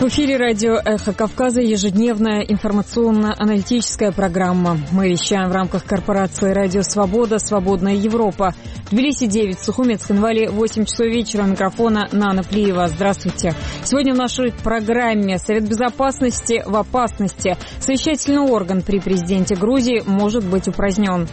В эфире радио «Эхо Кавказа» ежедневная информационно-аналитическая программа. Мы вещаем в рамках корпорации «Радио Свобода. Свободная Европа». Тбилиси 9, Сухумец, Хинвали 8 часов вечера. У микрофона Нана Плиева. Здравствуйте. Сегодня в нашей программе Совет Безопасности в опасности. Совещательный орган при президенте Грузии может быть упразднен.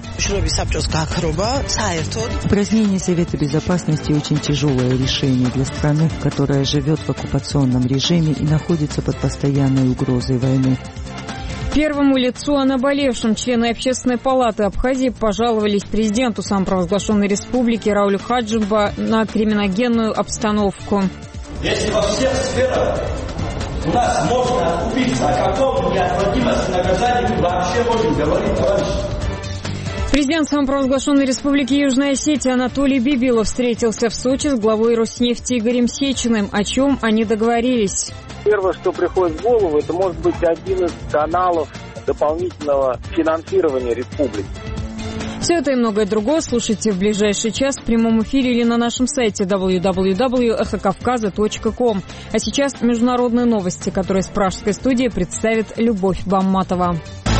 Упразднение Совета Безопасности очень тяжелое решение для страны, которая живет в оккупационном режиме и находится под постоянной угрозой войны. Первому лицу о наболевшем члены Общественной палаты Абхазии пожаловались президенту самопровозглашенной республики Раулю Хаджиба на криминогенную обстановку. Если во всех сферах у нас можно окупиться, о каком неотвратимости наказания вообще можем говорить, товарищи? Президент самопровозглашенной республики Южная Осетия Анатолий Бибилов встретился в Сочи с главой Роснефти Игорем Сечиным. О чем они договорились? Первое, что приходит в голову, это может быть один из каналов дополнительного финансирования республики. Все это и многое другое слушайте в ближайший час в прямом эфире или на нашем сайте www.эхокавказа.ком. А сейчас международные новости, которые с пражской студии представит Любовь Бамматова.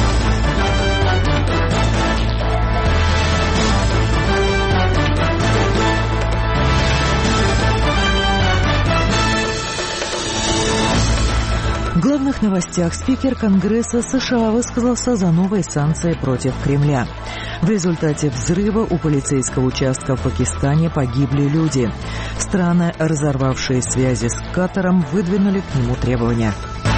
В главных новостях спикер Конгресса США высказался за новые санкции против Кремля. В результате взрыва у полицейского участка в Пакистане погибли люди. Страны, разорвавшие связи с Катаром, выдвинули к нему требования.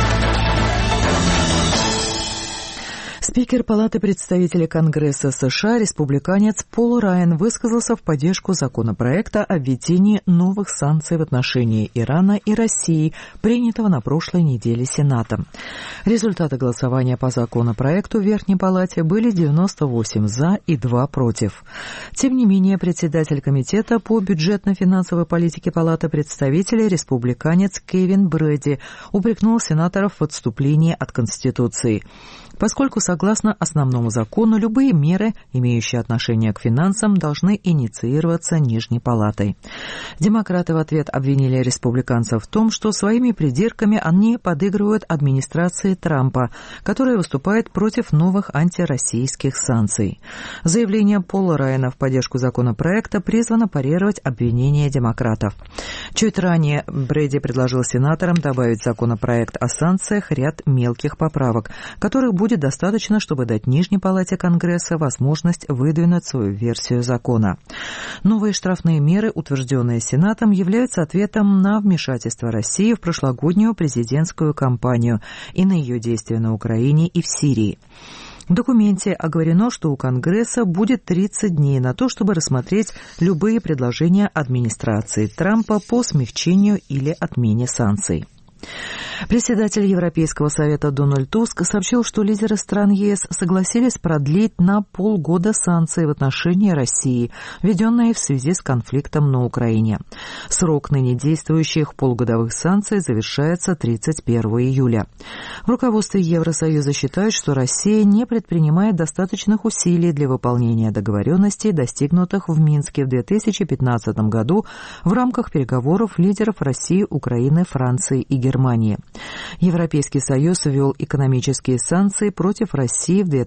Спикер Палаты представителей Конгресса США, республиканец Пол Райан, высказался в поддержку законопроекта о введении новых санкций в отношении Ирана и России, принятого на прошлой неделе Сенатом. Результаты голосования по законопроекту в Верхней Палате были 98 за и 2 против. Тем не менее, председатель комитета по бюджетно-финансовой политике Палаты представителей, республиканец Кевин Брэди, упрекнул сенаторов в отступлении от Конституции. Поскольку, согласно основному закону, любые меры, имеющие отношение к финансам, должны инициироваться Нижней палатой. Демократы в ответ обвинили республиканцев в том, что своими придирками они подыгрывают администрации Трампа, которая выступает против новых антироссийских санкций. Заявление Пола Райана в поддержку законопроекта призвано парировать обвинения демократов. Чуть ранее Брэди предложил сенаторам добавить в законопроект о санкциях ряд мелких поправок, которых будет достаточно, чтобы дать Нижней палате Конгресса возможность выдвинуть свою версию закона. Новые штрафные меры, утвержденные Сенатом, являются ответом на вмешательство России в прошлогоднюю президентскую кампанию и на ее действия на Украине и в Сирии. В документе оговорено, что у Конгресса будет 30 дней на то, чтобы рассмотреть любые предложения администрации Трампа по смягчению или отмене санкций. Председатель Европейского совета Дональд Туск сообщил, что лидеры стран ЕС согласились продлить на полгода санкции в отношении России, введенные в связи с конфликтом на Украине. Срок ныне действующих полугодовых санкций завершается 31 июля. В руководстве Евросоюза считают, что Россия не предпринимает достаточных усилий для выполнения договоренностей, достигнутых в Минске в 2015 году в рамках переговоров лидеров России, Украины, Франции и Германии. Европейский Союз ввел экономические санкции против России в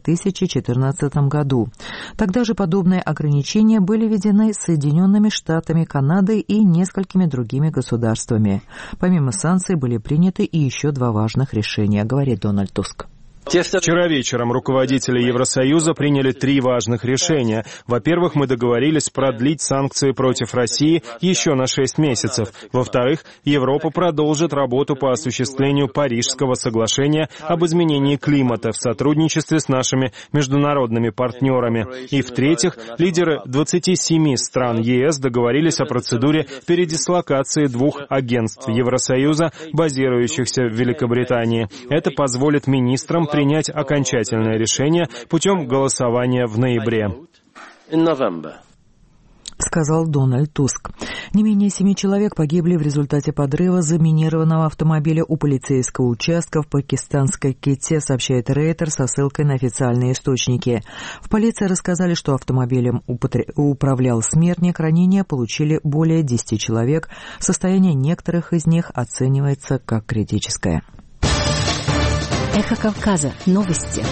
2014 году. Тогда же подобные ограничения были введены Соединенными Штатами, Канадой и несколькими другими государствами. Помимо санкций были приняты и еще 2 важных решения, говорит Дональд Туск. Вчера вечером руководители Евросоюза приняли 3 важных решения. Во-первых, мы договорились продлить санкции против России еще на 6 месяцев. Во-вторых, Европа продолжит работу по осуществлению Парижского соглашения об изменении климата в сотрудничестве с нашими международными партнерами. И в-третьих, лидеры 27 стран ЕС договорились о процедуре передислокации 2 агентств Евросоюза, базирующихся в Великобритании. Это позволит министрам принять окончательное решение путем голосования в ноябре. сказал Дональд Туск. Не менее 7 человек погибли в результате подрыва заминированного автомобиля у полицейского участка в пакистанской Кете, сообщает Рейтер со ссылкой на официальные источники. В полиции рассказали, что автомобилем управлял смертник. Ранения получили более 10 человек. Состояние некоторых из них оценивается как критическое. Эхо Кавказа. Новости.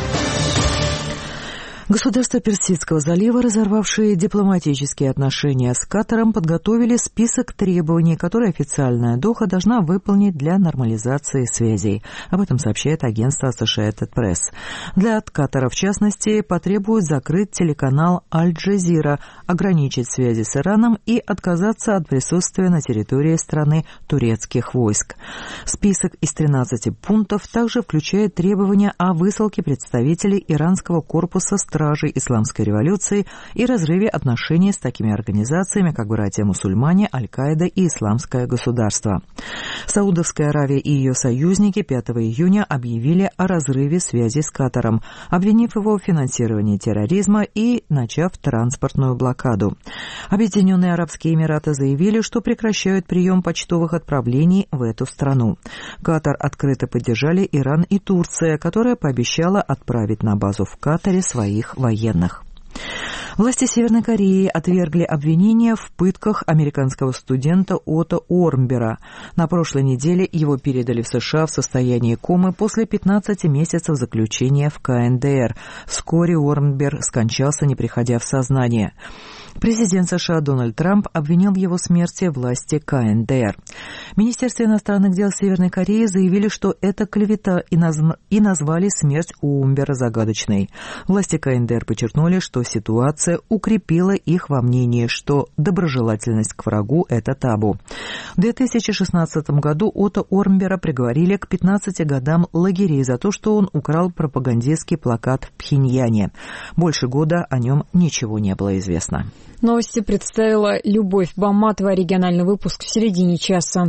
Государства Персидского залива, разорвавшие дипломатические отношения с Катаром, подготовили список требований, которые официальная Доха должна выполнить для нормализации связей. Об этом сообщает агентство Associated Press. Для Катара, в частности, потребуют закрыть телеканал Аль-Джазира, ограничить связи с Ираном и отказаться от присутствия на территории страны турецких войск. Список из 13 пунктов также включает требования о высылке представителей иранского корпуса Стражей Исламской революции и разрыве отношений с такими организациями, как братья-мусульмане, Аль-Каида и Исламское государство. Саудовская Аравия и ее союзники 5 июня объявили о разрыве связи с Катаром, обвинив его в финансировании терроризма и начав транспортную блокаду. Объединенные Арабские Эмираты заявили, что прекращают прием почтовых отправлений в эту страну. Катар открыто поддержали Иран и Турция, которая пообещала отправить на базу в Катаре своих военных. Власти Северной Кореи отвергли обвинения в пытках американского студента Отто Уормбера. На прошлой неделе его передали в США в состоянии комы после 15 месяцев заключения в КНДР. Вскоре Уормбер скончался, не приходя в сознание. Президент США Дональд Трамп обвинил в его смерти власти КНДР. В Министерстве иностранных дел Северной Кореи заявили, что это клевета, и назвали смерть Уормбера загадочной. Власти КНДР подчеркнули, что ситуация укрепила их во мнении, что доброжелательность к врагу – это табу. В 2016 году Отто Уормбера приговорили к 15 годам лагерей за то, что он украл пропагандистский плакат в Пхеньяне. Больше года о нем ничего не было известно. Новости представила Любовь Баматова. Региональный выпуск в середине часа.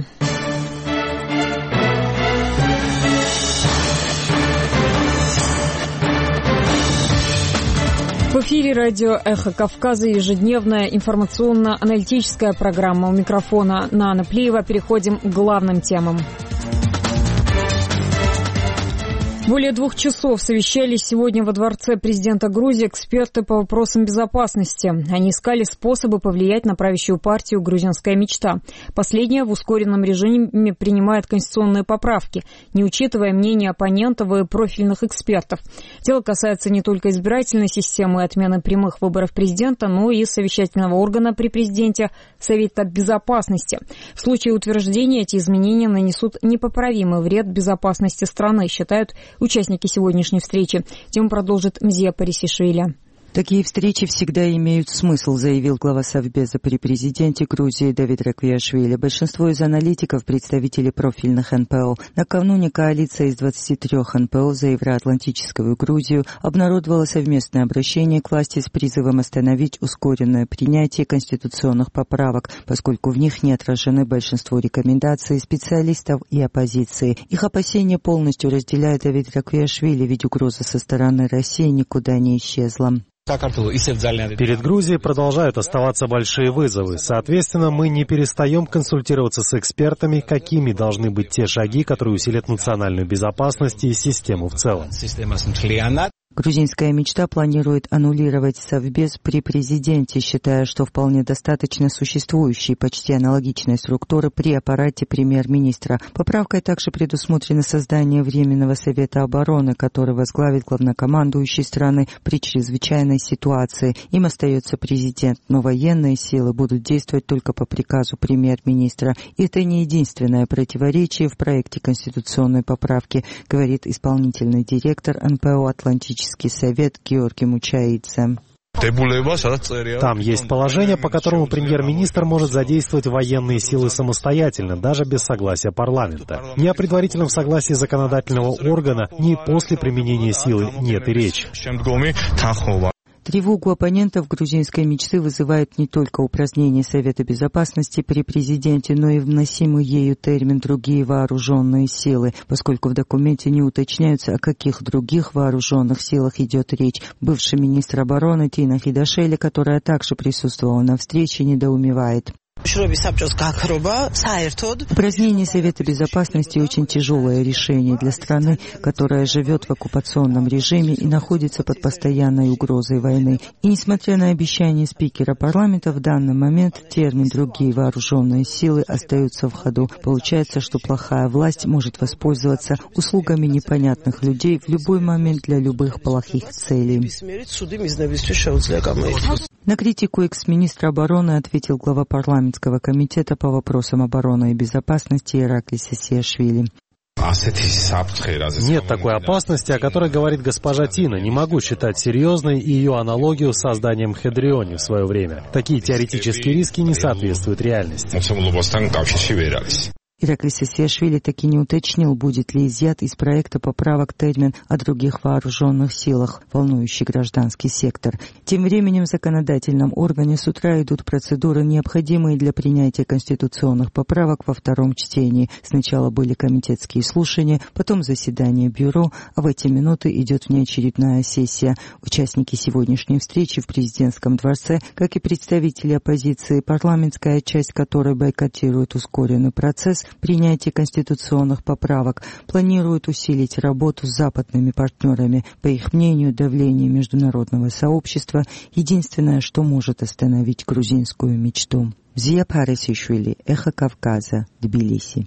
В эфире радио «Эхо Кавказа», ежедневная информационно-аналитическая программа. У микрофона Нана Плиева. Переходим к главным темам. Более 2 часов совещались сегодня во дворце президента Грузии эксперты по вопросам безопасности. Они искали способы повлиять на правящую партию «Грузинская мечта». Последняя в ускоренном режиме принимает конституционные поправки, не учитывая мнения оппонентов и профильных экспертов. Дело касается не только избирательной системы и отмены прямых выборов президента, но и совещательного органа при президенте Совета безопасности. В случае утверждения эти изменения нанесут непоправимый вред безопасности страны, считают участники сегодняшней встречи. Тему продолжит Мзия Парисишвили. Такие встречи всегда имеют смысл, заявил глава Совбеза при президенте Грузии Давид Раквиашвили. Большинство из аналитиков – представители профильных НПО. Накануне коалиция из 23 НПО за евроатлантическую Грузию обнародовала совместное обращение к власти с призывом остановить ускоренное принятие конституционных поправок, поскольку в них не отражены большинство рекомендаций специалистов и оппозиции. Их опасения полностью разделяет Давид Раквиашвили, ведь угроза со стороны России никуда не исчезла. Перед Грузией продолжают оставаться большие вызовы. Соответственно, мы не перестаем консультироваться с экспертами, какими должны быть те шаги, которые усилят национальную безопасность и систему в целом. Грузинская мечта планирует аннулировать Совбез при президенте, считая, что вполне достаточно существующей почти аналогичной структуры при аппарате премьер-министра. Поправкой также предусмотрено создание Временного совета обороны, который возглавит главнокомандующий страны при чрезвычайной ситуации. Им остается президент, но военные силы будут действовать только по приказу премьер-министра. И это не единственное противоречие в проекте конституционной поправки, говорит исполнительный директор НПО «Атлантический совет» Георгий Мучаидзе. Там есть положение, по которому премьер-министр может задействовать военные силы самостоятельно, даже без согласия парламента. Ни о предварительном согласии законодательного органа, ни после применения силы нет и речи. Тревогу оппонентов грузинской мечты вызывает не только упразднение Совета Безопасности при президенте, но и вносимый ею термин «другие вооруженные силы», поскольку в документе не уточняются, о каких других вооруженных силах идет речь. Бывший министр обороны Тина Хидашели, которая также присутствовала на встрече, недоумевает. Упразднение Совета Безопасности – очень тяжелое решение для страны, которая живет в оккупационном режиме и находится под постоянной угрозой войны. И несмотря на обещание спикера парламента, в данный момент термин «другие вооруженные силы» остаются в ходу. Получается, что плохая власть может воспользоваться услугами непонятных людей в любой момент для любых плохих целей. На критику экс-министра обороны ответил глава парламентского комитета по вопросам обороны и безопасности Ираклий Сесиашвили. Нет такой опасности, о которой говорит госпожа Тина. Не могу считать серьезной ее аналогию с созданием Хедриони в свое время. Такие теоретические риски не соответствуют реальности. Ираклий Сесиашвили таки не уточнил, будет ли изъят из проекта поправок термин о других вооруженных силах, волнующий гражданский сектор. Тем временем в законодательном органе с утра идут процедуры, необходимые для принятия конституционных поправок во втором чтении. Сначала были комитетские слушания, потом заседание бюро, а в эти минуты идет внеочередная сессия. Участники сегодняшней встречи в президентском дворце, как и представители оппозиции, парламентская часть которой бойкотирует ускоренный процесс принятия конституционных поправок, планируют усилить работу с западными партнерами. По их мнению, давление международного сообщества – единственное, что может остановить грузинскую мечту. Зия Парисишвили, Эхо Кавказа, Тбилиси.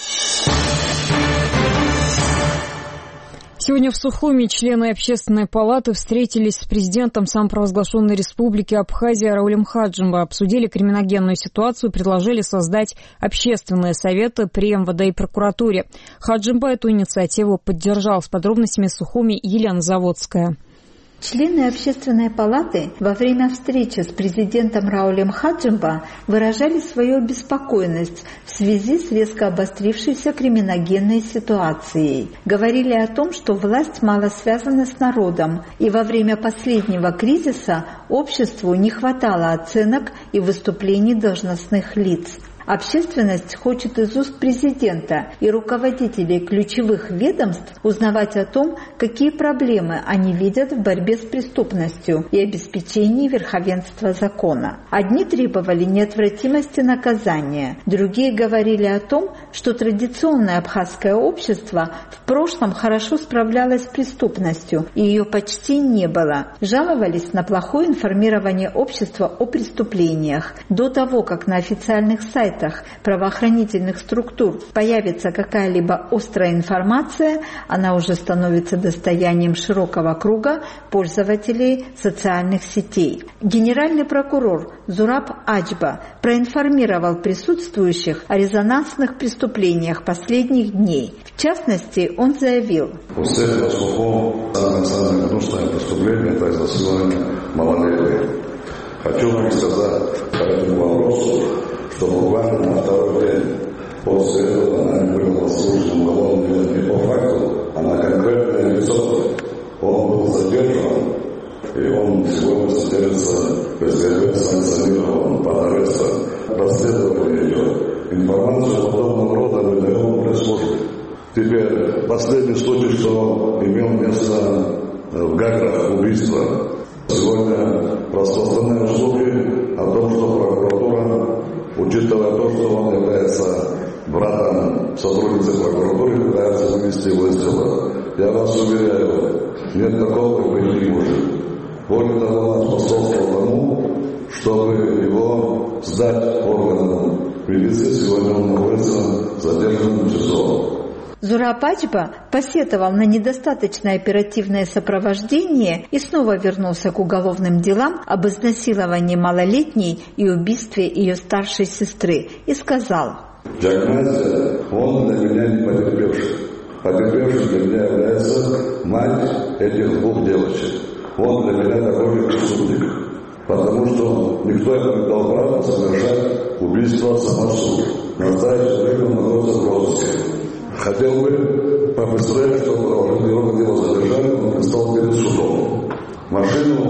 Сегодня в Сухуми члены Общественной палаты встретились с президентом самопровозглашенной республики Абхазия Раулем Хаджимба, обсудили криминогенную ситуацию, предложили создать общественные советы при МВД и прокуратуре. Хаджимба эту инициативу поддержал. С подробностями Сухуми Елена Заводская. Члены Общественной палаты во время встречи с президентом Раулем Хаджимба выражали свою обеспокоенность в связи с резко обострившейся криминогенной ситуацией. Говорили о том, что власть мало связана с народом, и во время последнего кризиса обществу не хватало оценок и выступлений должностных лиц. Общественность хочет из уст президента и руководителей ключевых ведомств узнавать о том, какие проблемы они видят в борьбе с преступностью и обеспечении верховенства закона. Одни требовали неотвратимости наказания, другие говорили о том, что традиционное абхазское общество в прошлом хорошо справлялось с преступностью, и ее почти не было. Жаловались на плохое информирование общества о преступлениях. До того, как на официальных сайтах правоохранительных структур появится какая-либо острая информация, она уже становится достоянием широкого круга пользователей социальных сетей. Генеральный прокурор Зураб Ачба проинформировал присутствующих о резонансных преступлениях последних дней. В частности, он заявил: самое гнусное преступление – это изнасилование малолетних. Хочу вам сказать по этому вопросу, что буквально на второй день после этого нами был послушан уголовное дело не по факту, а на конкретное лицо. Он был задержан, и он сегодня содержится в СГБ, санкционирован под арестом. Расследование идет. Информацию подобного рода мы даем пресс-службе. Теперь последний случай, что имел место в Гаграх, убийство. Сегодня распространены слухи о том, что прокуратура, учитывая то, что он является братом сотрудницы прокуратуры, пытается вывести его из дела. Я вас уверяю, нет такого, быть не может. Более того, он способствовал тому, чтобы его сдать органам милиции. Сегодня он находится задержанным в СИЗО. Зураб Ачба посетовал на недостаточное оперативное сопровождение и снова вернулся к уголовным делам об изнасиловании малолетней и убийстве ее старшей сестры и сказал: Джагназия, он для меня не потерпевший. Потерпевшим для меня является мать этих двух девочек. Он для меня такой же преступник, потому что никто ему не дал права совершать убийство самосуд. В настоящее время он находится в розыске. Хотел бы побыстрее, чтобы правоохранительные органы его задержали, он предстал перед судом. Машину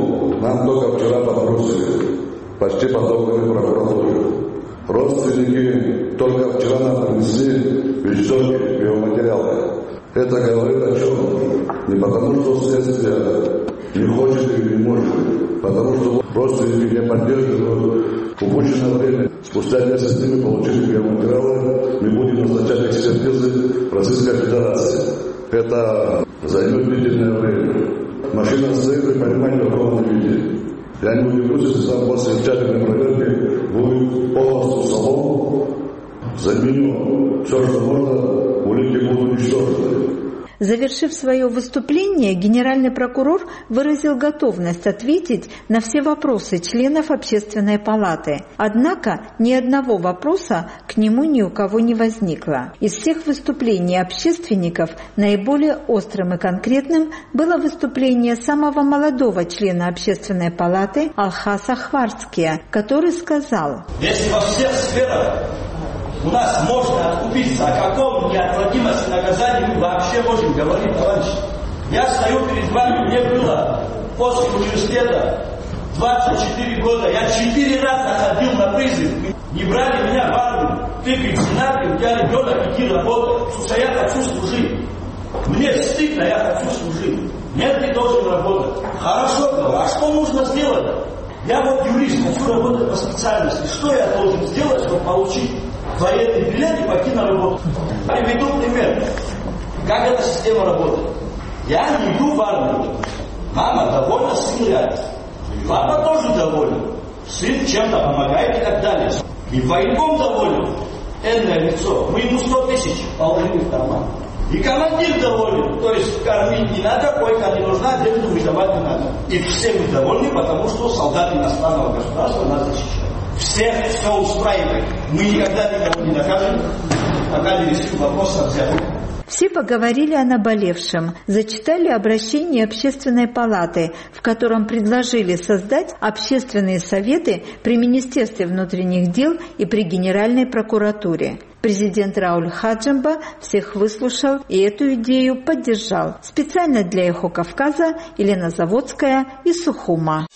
Нам только вчера подбросили, почти подобными прокуратуре. Родственники только вчера нам принесли вещдоки, биоматериалы. Это говорит о чем? Не потому, что следствие не хочет или не может, потому что родственники не поддерживают упущенное время. Спустя месяц мы получили биоматериалы, мы будем назначать экспертизы Российской Федерации. Это займет длительное время. Машина стоит, вы понимаете, в каком виде. Я не удивлюсь, если там после тщательной проверки будет полностью салон, заменю все, что можно, улики будут уничтожены. Завершив свое выступление, генеральный прокурор выразил готовность ответить на все вопросы членов Общественной палаты. Однако ни одного вопроса к нему ни у кого не возникло. Из всех выступлений общественников наиболее острым и конкретным было выступление самого молодого члена Общественной палаты Алхаса Хварцкия, который сказал: «Если во всех сферах у нас можно откупиться, о каком неотвратимости наказания мы вообще можем говорить, товарищи. Я стою перед вами, мне было после университета 24 года, я 4 раза ходил на призыв, не брали меня в армию, ты пенсионер, у тебя ребенок, иди работай, слушай, я хочу служить, мне стыдно, я хочу служить, нет, ты должен работать. Хорошо, говорю, а что нужно сделать? Я вот юрист, хочу работать по специальности, что я должен сделать, чтобы получить военный билет и пойти на работу? Приведу пример, как эта система работает. Я не иду в армию, мама довольна, сын рядом. Папа тоже доволен, сын чем-то помогает и так далее. И военком доволен, энное лицо, мы ему 100 тысяч положили в карман. И командир доволен, то есть кормить не надо, койка не нужна, деньги выдавать не надо. И все мы довольны, потому что солдаты иностранного государства нас защищают. Всех все устраивает. Мы никогда никого не накажем, пока не решим вопрос о взятке. Все поговорили о наболевшем, зачитали обращение Общественной палаты, в котором предложили создать общественные советы при Министерстве внутренних дел и при Генеральной прокуратуре. Президент Рауль Хаджимба всех выслушал и эту идею поддержал. Специально для «Эхо Кавказа» Елена Заводская из Сухума.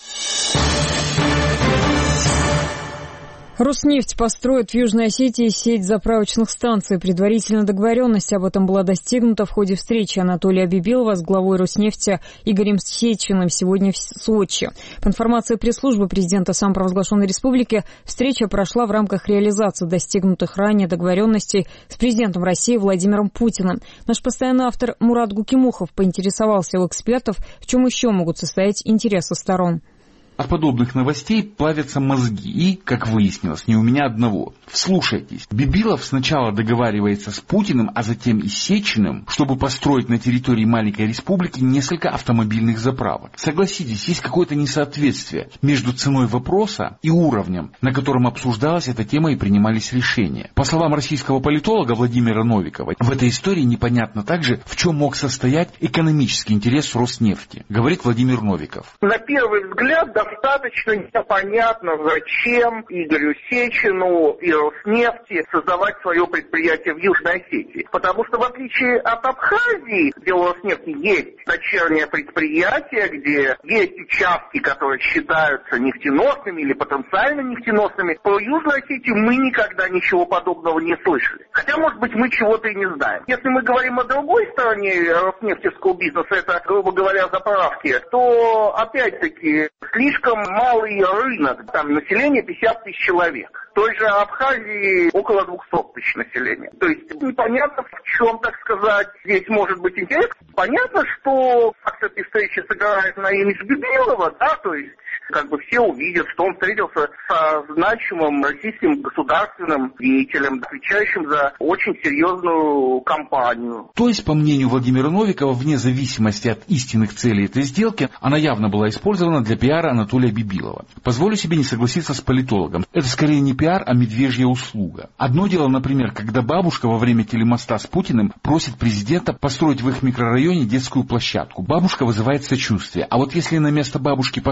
Роснефть построит в Южной Осетии сеть заправочных станций. Предварительная договоренность об этом была достигнута в ходе встречи Анатолия Бибилова с главой Роснефти Игорем Сечиным сегодня в Сочи. По информации пресс-службы президента самопровозглашенной республики, встреча прошла в рамках реализации достигнутых ранее договоренностей с президентом России Владимиром Путиным. Наш постоянный автор Мурат Гукимухов поинтересовался у экспертов, в чем еще могут состоять интересы сторон. От подобных новостей плавятся мозги. И, как выяснилось, не у меня одного. Вслушайтесь. Бибилов сначала договаривается с Путиным, а затем и с Сечиным, чтобы построить на территории маленькой республики несколько автомобильных заправок. Согласитесь, есть какое-то несоответствие между ценой вопроса и уровнем, на котором обсуждалась эта тема и принимались решения. По словам российского политолога Владимира Новикова, в этой истории непонятно также, в чем мог состоять экономический интерес Роснефти, говорит Владимир Новиков. На первый взгляд, достаточно непонятно, зачем Игорю Сечину и Роснефти создавать свое предприятие в Южной Осетии. Потому что в отличие от Абхазии, где у Роснефти есть дочернее предприятие, где есть участки, которые считаются нефтеносными или потенциально нефтеносными, про Южную Осетию мы никогда ничего подобного не слышали. Хотя, может быть, мы чего-то и не знаем. Если мы говорим о другой стороне роснефтевского бизнеса, это, грубо говоря, заправки, то, опять-таки, слишком малый рынок, там население 50 тысяч человек. В той же Абхазии около 200 тысяч населения. То есть непонятно, в чем, так сказать, здесь может быть интерес. Понятно, что факт этой встречи сыграет на имидж Бибилова, да, то есть как бы все увидят, что он встретился со значимым российским государственным деятелем, отвечающим за очень серьезную кампанию. То есть, по мнению Владимира Новикова, вне зависимости от истинных целей этой сделки, она явно была использована для пиара Анатолия Бибилова. Позволю себе не согласиться с политологом. Это скорее не пиар, а медвежья услуга. Одно дело, например, когда бабушка во время телемоста с Путиным просит президента построить в их микрорайоне детскую площадку. Бабушка вызывает сочувствие. А вот если на место бабушки поставить,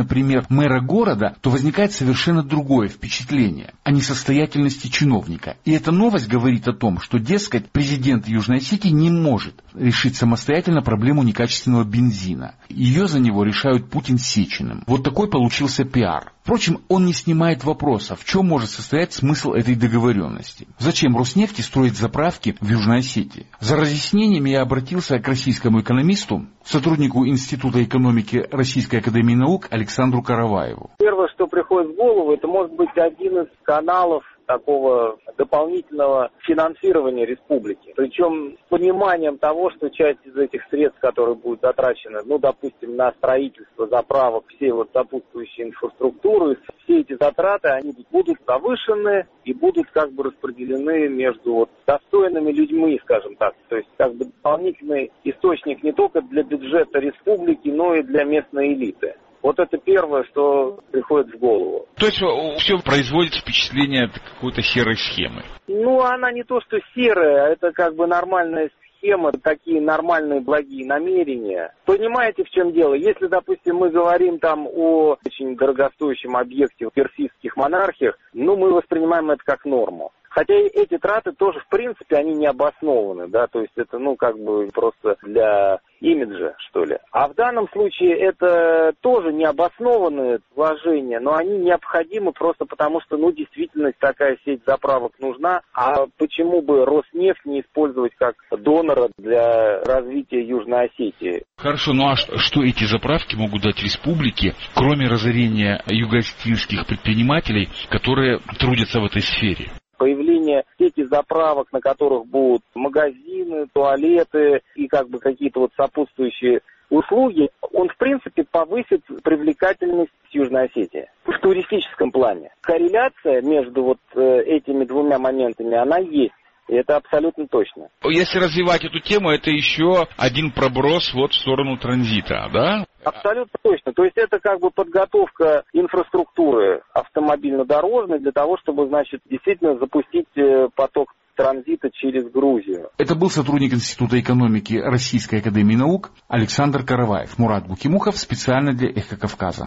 например, мэра города, то возникает совершенно другое впечатление о несостоятельности чиновника. И эта новость говорит о том, что, дескать, президент Южной Осетии не может решить самостоятельно проблему некачественного бензина. Ее за него решают Путин с Сечиным. Вот такой получился пиар. Впрочем, он не снимает вопроса, в чем может состоять смысл этой договоренности. Зачем Роснефти строить заправки в Южной Осетии? За разъяснениями я обратился к российскому экономисту, сотруднику Института экономики Российской академии наук Александру Караваеву. Первое, что приходит в голову, это может быть один из каналов такого дополнительного финансирования республики. Причем с пониманием того, что часть из этих средств, которые будут затрачены, допустим, на строительство заправок, всей сопутствующей инфраструктуры, все эти затраты, они будут завышены и будут распределены между достойными людьми, скажем так. То есть дополнительный источник не только для бюджета республики, но и для местной элиты. Вот это первое, что приходит в голову. То есть все производит впечатление какой-то серой схемы? Она не то, что серая, это нормальная схема, такие нормальные благие намерения. Понимаете, в чем дело? Если, допустим, мы говорим о очень дорогостоящем объекте в персидских монархиях, мы воспринимаем это как норму. Хотя эти траты тоже, в принципе, они не обоснованы, да, то есть это, просто для имиджа, что ли. А в данном случае это тоже необоснованные вложения, но они необходимы просто потому, что, действительно, такая сеть заправок нужна. А почему бы Роснефть не использовать как донора для развития Южной Осетии? Хорошо, а что эти заправки могут дать республике, кроме разорения юго-осетинских предпринимателей, которые трудятся в этой сфере? Появление сети заправок, на которых будут магазины, туалеты и какие-то сопутствующие услуги, он, в принципе, повысит привлекательность Южной Осетии в туристическом плане. Корреляция между этими двумя моментами, она есть. И это абсолютно точно. Если развивать эту тему, это еще один проброс в сторону транзита, да? Абсолютно точно. То есть это подготовка инфраструктуры автомобильно-дорожной для того, чтобы, действительно запустить поток транзита через Грузию. Это был сотрудник Института экономики Российской академии наук Александр Караваев. Мурат Букимухов специально для «Эхо Кавказа».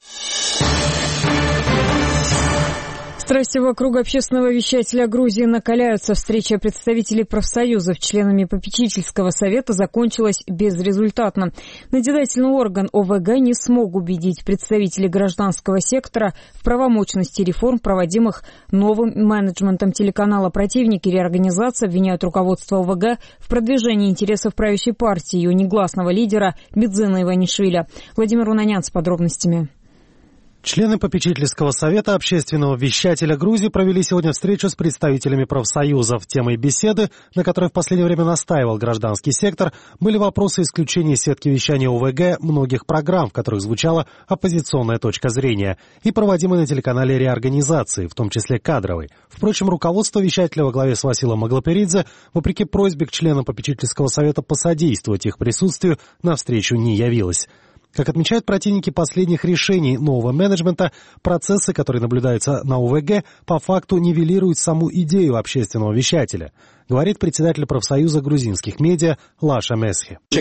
Страсти вокруг общественного вещателя Грузии накаляются. Встреча представителей профсоюзов с членами попечительского совета закончилась безрезультатно. Надзирательный орган ОВГ не смог убедить представителей гражданского сектора в правомочности реформ, проводимых новым менеджментом телеканала. Противники реорганизации обвиняют руководство ОВГ в продвижении интересов правящей партии и ее негласного лидера Бидзина Иванишвили. Владимир Унанян с подробностями. Члены попечительского совета общественного вещателя Грузии провели сегодня встречу с представителями профсоюзов. Темой беседы, на которой в последнее время настаивал гражданский сектор, были вопросы исключения сетки вещания ОВГ многих программ, в которых звучала оппозиционная точка зрения, и проводимой на телеканале реорганизации, в том числе кадровой. Впрочем, руководство вещателя во главе с Василом Аглаперидзе, вопреки просьбе к членам попечительского совета посодействовать их присутствию, на встречу не явилось. Как отмечают противники последних решений нового менеджмента, процессы, которые наблюдаются на ОВГ, по факту нивелируют саму идею общественного вещателя, говорит председатель профсоюза грузинских медиа Лаша Месхи. У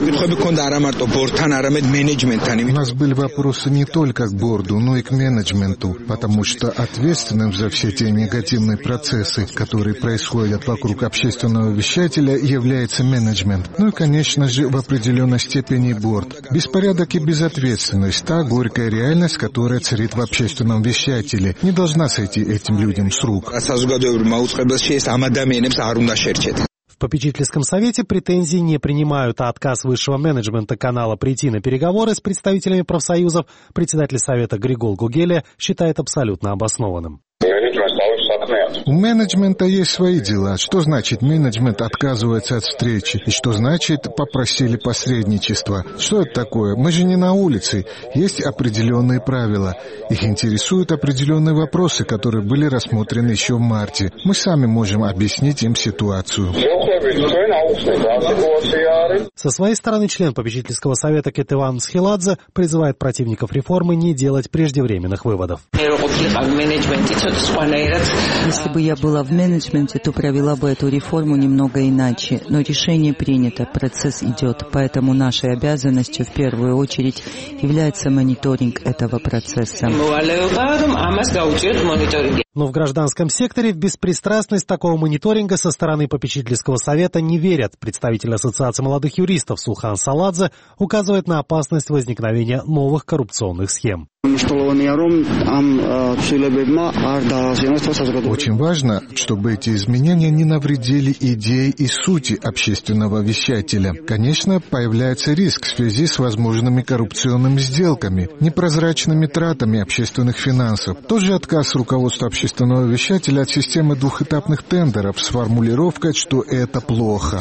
нас были вопросы не только к борду, но и к менеджменту, потому что ответственным за все те негативные процессы, которые происходят вокруг общественного вещателя, является менеджмент. И, конечно же, в определенной степени борд. Беспорядок и безответственность – та горькая реальность, которая царит в общественном вещателе, не должна сойти этим людям с рук. В попечительском совете претензий не принимают, а отказ высшего менеджмента канала прийти на переговоры с представителями профсоюзов председатель совета Григол Гугелия считает абсолютно обоснованным. У менеджмента есть свои дела. Что значит менеджмент отказывается от встречи? И что значит попросили посредничества? Что это такое? Мы же не на улице. Есть определенные правила. Их интересуют определенные вопросы, которые были рассмотрены еще в марте. Мы сами можем объяснить им ситуацию. Со своей стороны член попечительского совета Кетеван Схиладзе призывает противников реформы не делать преждевременных выводов. Если бы я была в менеджменте, то провела бы эту реформу немного иначе. Но решение принято, процесс идет, поэтому нашей обязанностью в первую очередь является мониторинг этого процесса. Но в гражданском секторе в беспристрастность такого мониторинга со стороны попечительского совета не верят. Представитель Ассоциации молодых юристов Сулхан Саладзе указывает на опасность возникновения новых коррупционных схем. Очень важно, чтобы эти изменения не навредили идее и сути общественного вещателя. Конечно, появляется риск в связи с возможными коррупционными сделками, непрозрачными тратами общественных финансов. Тот же отказ руководства общественного вещателя от системы двухэтапных тендеров с формулировкой, что это плохо.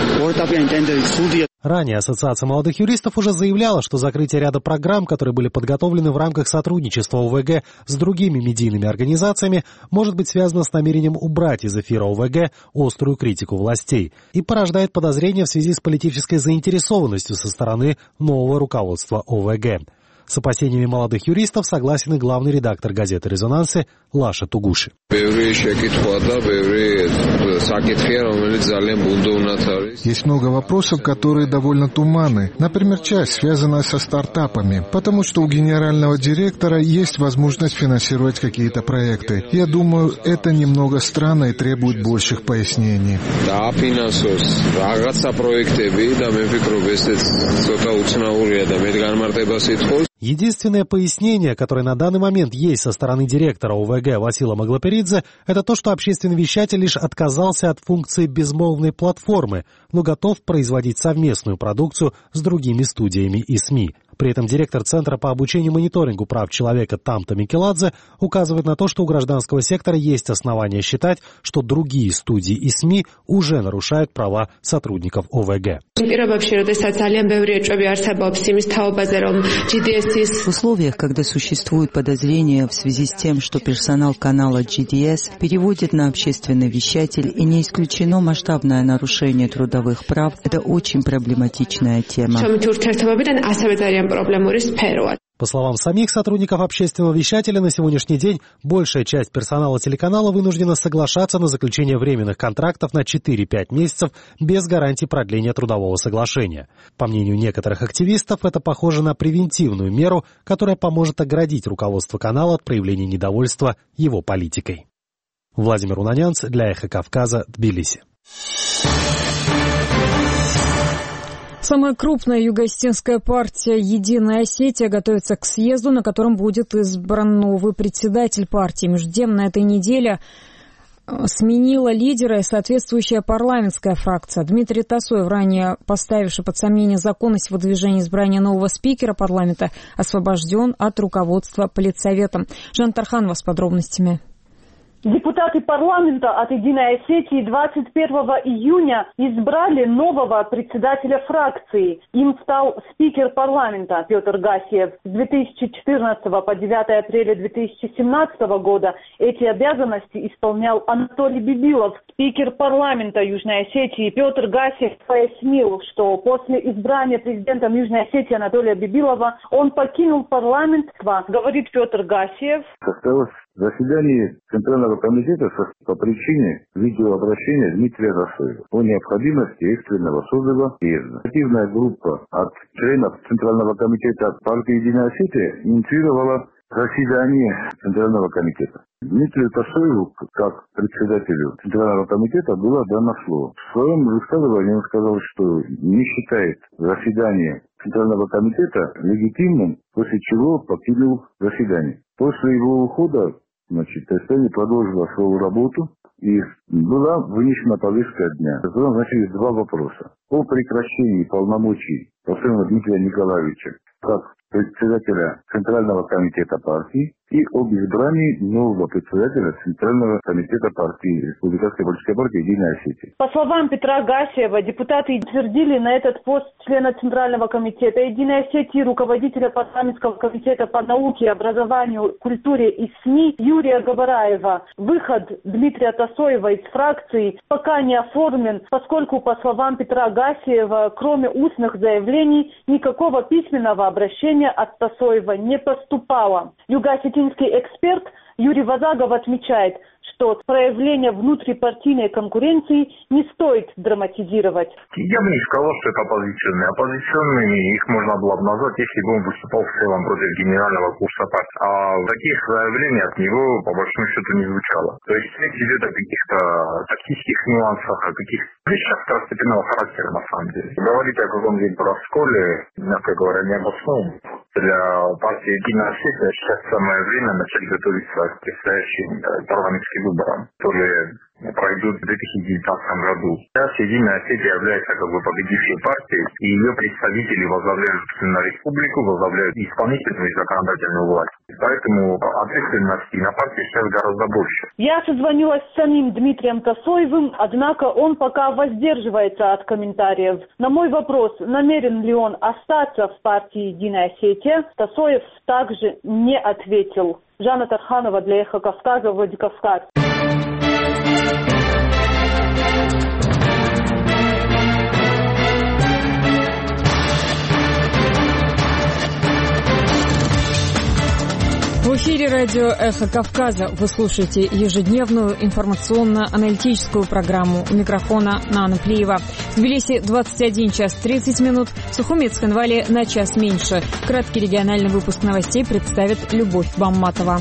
Ранее Ассоциация молодых юристов уже заявляла, что закрытие ряда программ, которые были подготовлены в рамках сотрудничества ОВГ с другими медийными организациями, может быть связано с намерением убрать из эфира ОВГ острую критику властей и порождает подозрения в связи с политической заинтересованностью со стороны нового руководства ОВГ. С опасениями молодых юристов согласен и главный редактор газеты «Резонансы» Лаша Тугуши. Есть много вопросов, которые довольно туманны. Например, часть, связанная со стартапами, потому что у генерального директора есть возможность финансировать какие-то проекты. Я думаю, это немного странно и требует больших пояснений. Единственное пояснение, которое на данный момент есть со стороны директора ОВГ Васила Маглоперидзе, это то, что общественный вещатель лишь отказался от функции безмолвной платформы, но готов производить совместную продукцию с другими студиями и СМИ. При этом директор Центра по обучению и мониторингу прав человека Тамта Микеладзе указывает на то, что у гражданского сектора есть основания считать, что другие студии и СМИ уже нарушают права сотрудников ОВГ. В условиях, когда существует подозрение в связи с тем, что персонал канала GDS переводит на общественный вещатель и не исключено масштабное нарушение трудовых прав, это очень проблематичная тема. По словам самих сотрудников общественного вещателя, на сегодняшний день большая часть персонала телеканала вынуждена соглашаться на заключение временных контрактов на 4-5 месяцев без гарантии продления трудового соглашения. По мнению некоторых активистов, это похоже на превентивную меру, которая поможет оградить руководство канала от проявления недовольства его политикой. Владимир Унанянц для Эхо Кавказа, Тбилиси. Самая крупная юго-осетинская партия «Единая Осетия» готовится к съезду, на котором будет избран новый председатель партии. Между тем, на этой неделе сменила лидера и соответствующая парламентская фракция. Дмитрий Тасоев, ранее поставивший под сомнение законность выдвижения избрания нового спикера парламента, освобожден от руководства Политсоветом. Жан Тарханова с подробностями. Депутаты парламента от «Единой Осетии» 21 июня избрали нового председателя фракции. Им стал спикер парламента Петр Гасиев. С 2014 по 9 апреля 2017 года эти обязанности исполнял Анатолий Бибилов. Спикер парламента Южной Осетии Петр Гасиев пояснил, что после избрания президентом Южной Осетии Анатолия Бибилова он покинул парламент. Говорит Петр Гасиев. Заседание Центрального комитета по причине видеообращения Дмитрия Тасоева о необходимости экстренного созыва съезда. Активная группа от членов Центрального комитета партии «Единая Осетия» инициировала заседание Центрального комитета. Дмитрию Тасоеву, как председателю Центрального комитета, было дано слово. В своем высказывании он сказал, что не считает заседание Центрального комитета легитимным, после чего покинул заседание. После его ухода Тасоев продолжила свою работу и была вынесена повестка дня. Значит, два вопроса. О прекращении полномочий Тасоева Дмитрия Николаевича как председателя Центрального комитета партии и об избрании нового председателя Центрального комитета партии Республиканской политической партии «Единая Осетия». По словам Петра Гасиева, депутаты утвердили на этот пост члена Центрального комитета «Единой Осетии», руководителя парламентского комитета по науке, образованию, культуре и СМИ Юрия Габараева. Выход Дмитрия Тасоева из фракции пока не оформлен, поскольку, по словам Петра Гасиева, кроме устных заявлений, никакого письменного обращения от Тасоева не поступало. Юго-осетинский эксперт Юрий Вазагов отмечает, что проявление внутрипартийной конкуренции не стоит драматизировать. Я бы не сказал, что это оппозиционные. Оппозиционными их можно было бы назвать, если бы он выступал в целом против генерального курса партии. А таких заявлений от него, по большому счету, не звучало. То есть речь идет о каких-то тактических нюансах, о каких-то вещах второстепенного характера, на самом деле. Говорить о каком-нибудь расколе, мягко говоря, не обоснованно. Для партии «Единая Осетия» сейчас самое время начать готовиться к предстоящим парламентским выборам, которые пройдут в 2019 году. Сейчас «Единая Осетия» является как бы победившей партией, и ее представители возглавляют на республику, возглавляют исполнительную и законодательную власть. Поэтому ответственности на партии сейчас гораздо больше. Я созвонилась с самим Дмитрием Тасоевым, однако он пока воздерживается от комментариев. На мой вопрос, намерен ли он остаться в партии «Единая Осетия», Тасоев также не ответил. Жанна Тарханова для «Эхо Кавказа», Владикавказ. В эфире радио «Эхо Кавказа». Вы слушаете ежедневную информационно-аналитическую программу. У микрофона Нана Плиева. В Тбилиси 21 час 30 минут. В Сухумет-Цхинвале на час меньше. Краткий региональный выпуск новостей представит Любовь Бамматова.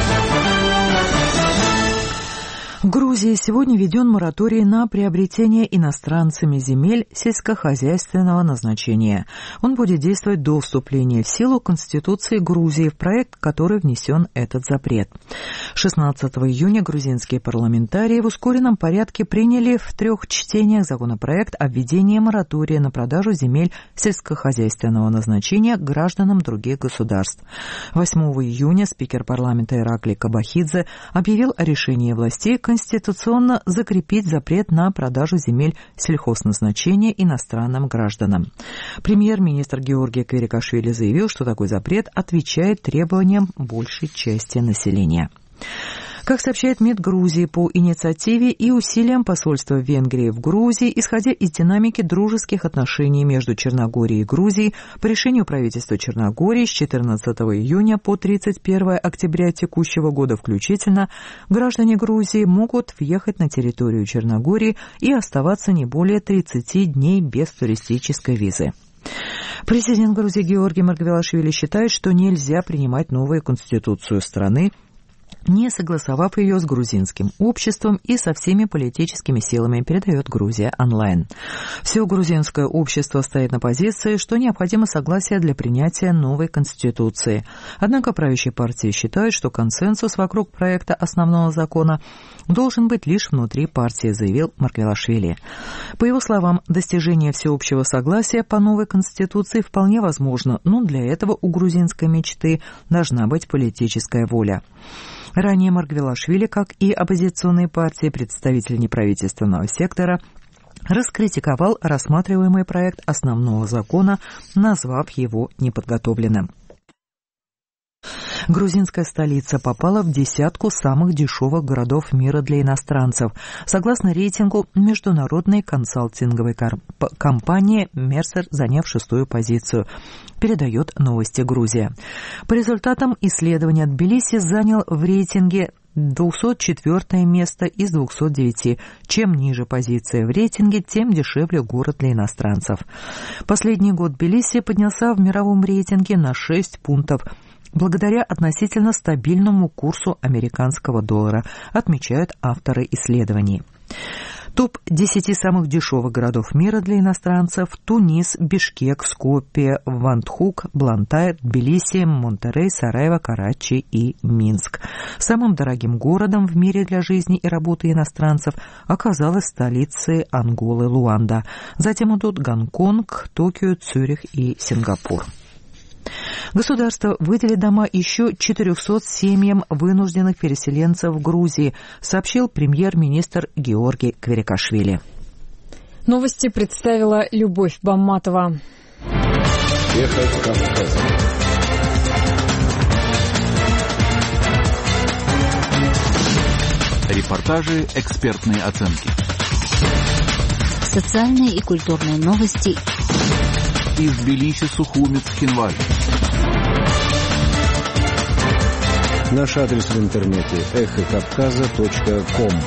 В Грузии сегодня введен мораторий на приобретение иностранцами земель сельскохозяйственного назначения. Он будет действовать до вступления в силу Конституции Грузии, в проект который внесен этот запрет. 16 июня грузинские парламентарии в ускоренном порядке приняли в 3 чтениях законопроект о введении моратория на продажу земель сельскохозяйственного назначения гражданам других государств. 8 июня спикер парламента Ираклий Кабахидзе объявил о решении властей конституционно закрепить запрет на продажу земель сельхозназначения иностранным гражданам. Премьер-министр Георгий Кверикашвили заявил, что такой запрет отвечает требованиям большей части населения. Как сообщает МИД Грузии, по инициативе и усилиям посольства Венгрии в Грузии, исходя из динамики дружеских отношений между Черногорией и Грузией, по решению правительства Черногории с 14 июня по 31 октября текущего года включительно, граждане Грузии могут въехать на территорию Черногории и оставаться не более 30 дней без туристической визы. Президент Грузии Георгий Маргвелашвили считает, что нельзя принимать новую конституцию страны, не согласовав ее с грузинским обществом и со всеми политическими силами, передает Грузия онлайн. Все грузинское общество стоит на позиции, что необходимо согласие для принятия новой конституции. Однако правящие партии считают, что консенсус вокруг проекта основного закона должен быть лишь внутри партии, заявил Маргвелашвили. По его словам, достижение всеобщего согласия по новой конституции вполне возможно, но для этого у грузинской мечты должна быть политическая воля. Ранее Маргвелашвили, как и оппозиционные партии, представители неправительственного сектора, раскритиковал рассматриваемый проект основного закона, назвав его неподготовленным. Грузинская столица попала в десятку самых дешевых городов мира для иностранцев, согласно рейтингу международной консалтинговой компании Mercer, заняв 6-ю позицию, передает «Новости Грузия». По результатам исследования Тбилиси занял в рейтинге 204 место из 209. Чем ниже позиция в рейтинге, тем дешевле город для иностранцев. Последний год Тбилиси поднялся в мировом рейтинге на 6 пунктов, благодаря относительно стабильному курсу американского доллара, отмечают авторы исследований. Топ-10 самых дешевых городов мира для иностранцев: Тунис, Бишкек, Скопье, Виндхук, Блантай, Тбилиси, Монтеррей, Сараево, Карачи и Минск. Самым дорогим городом в мире для жизни и работы иностранцев оказалась столица Анголы Луанда. Затем идут Гонконг, Токио, Цюрих и Сингапур. Государство выделит дома еще 400 семьям вынужденных переселенцев в Грузии, сообщил премьер-министр Георгий Кверикашвили. Новости представила Любовь Бамматова. Эхо Кавказа. Репортажи, экспертные оценки. Социальные и культурные новости. Из Тбилиси, Сухуми, Цхинвали. Наш адрес в интернете эхокавказа.ком.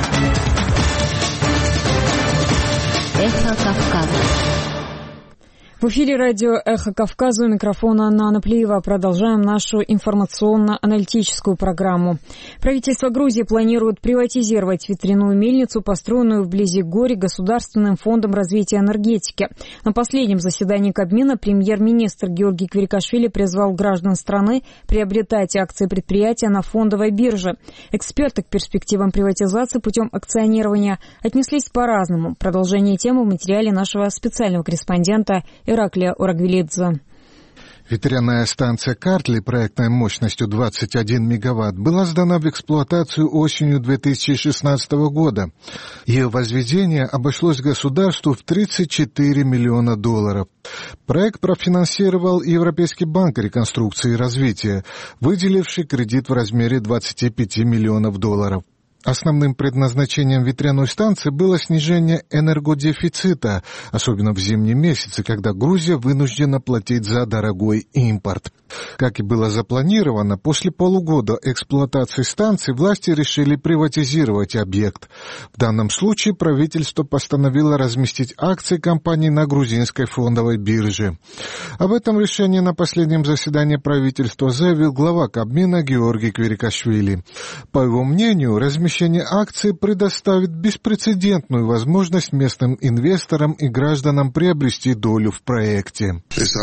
Эхо Кавказа. В эфире радио «Эхо Кавказа», у микрофона Анна Анаплиева. Продолжаем нашу информационно-аналитическую программу. Правительство Грузии планирует приватизировать ветряную мельницу, построенную вблизи Гори Государственным фондом развития энергетики. На последнем заседании Кабмина премьер-министр Георгий Квирикашвили призвал граждан страны приобретать акции предприятия на фондовой бирже. Эксперты к перспективам приватизации путем акционирования отнеслись по-разному. Продолжение темы в материале нашего специального корреспондента Ираклия Урагвелидзе. Ветряная станция Картли проектной мощностью 21 мегаватт была сдана в эксплуатацию осенью 2016 года. Ее возведение обошлось государству в $34 миллиона. Проект профинансировал Европейский банк реконструкции и развития, выделивший кредит в размере $25 миллионов. Основным предназначением ветряной станции было снижение энергодефицита, особенно в зимние месяцы, когда Грузия вынуждена платить за дорогой импорт. Как и было запланировано, после полугода эксплуатации станции власти решили приватизировать объект. В данном случае правительство постановило разместить акции компании на грузинской фондовой бирже. Об этом решении на последнем заседании правительства заявил глава Кабмина Георгий Квирикашвили. По его мнению, размещение акций предоставит беспрецедентную возможность местным инвесторам и гражданам приобрести долю в проекте.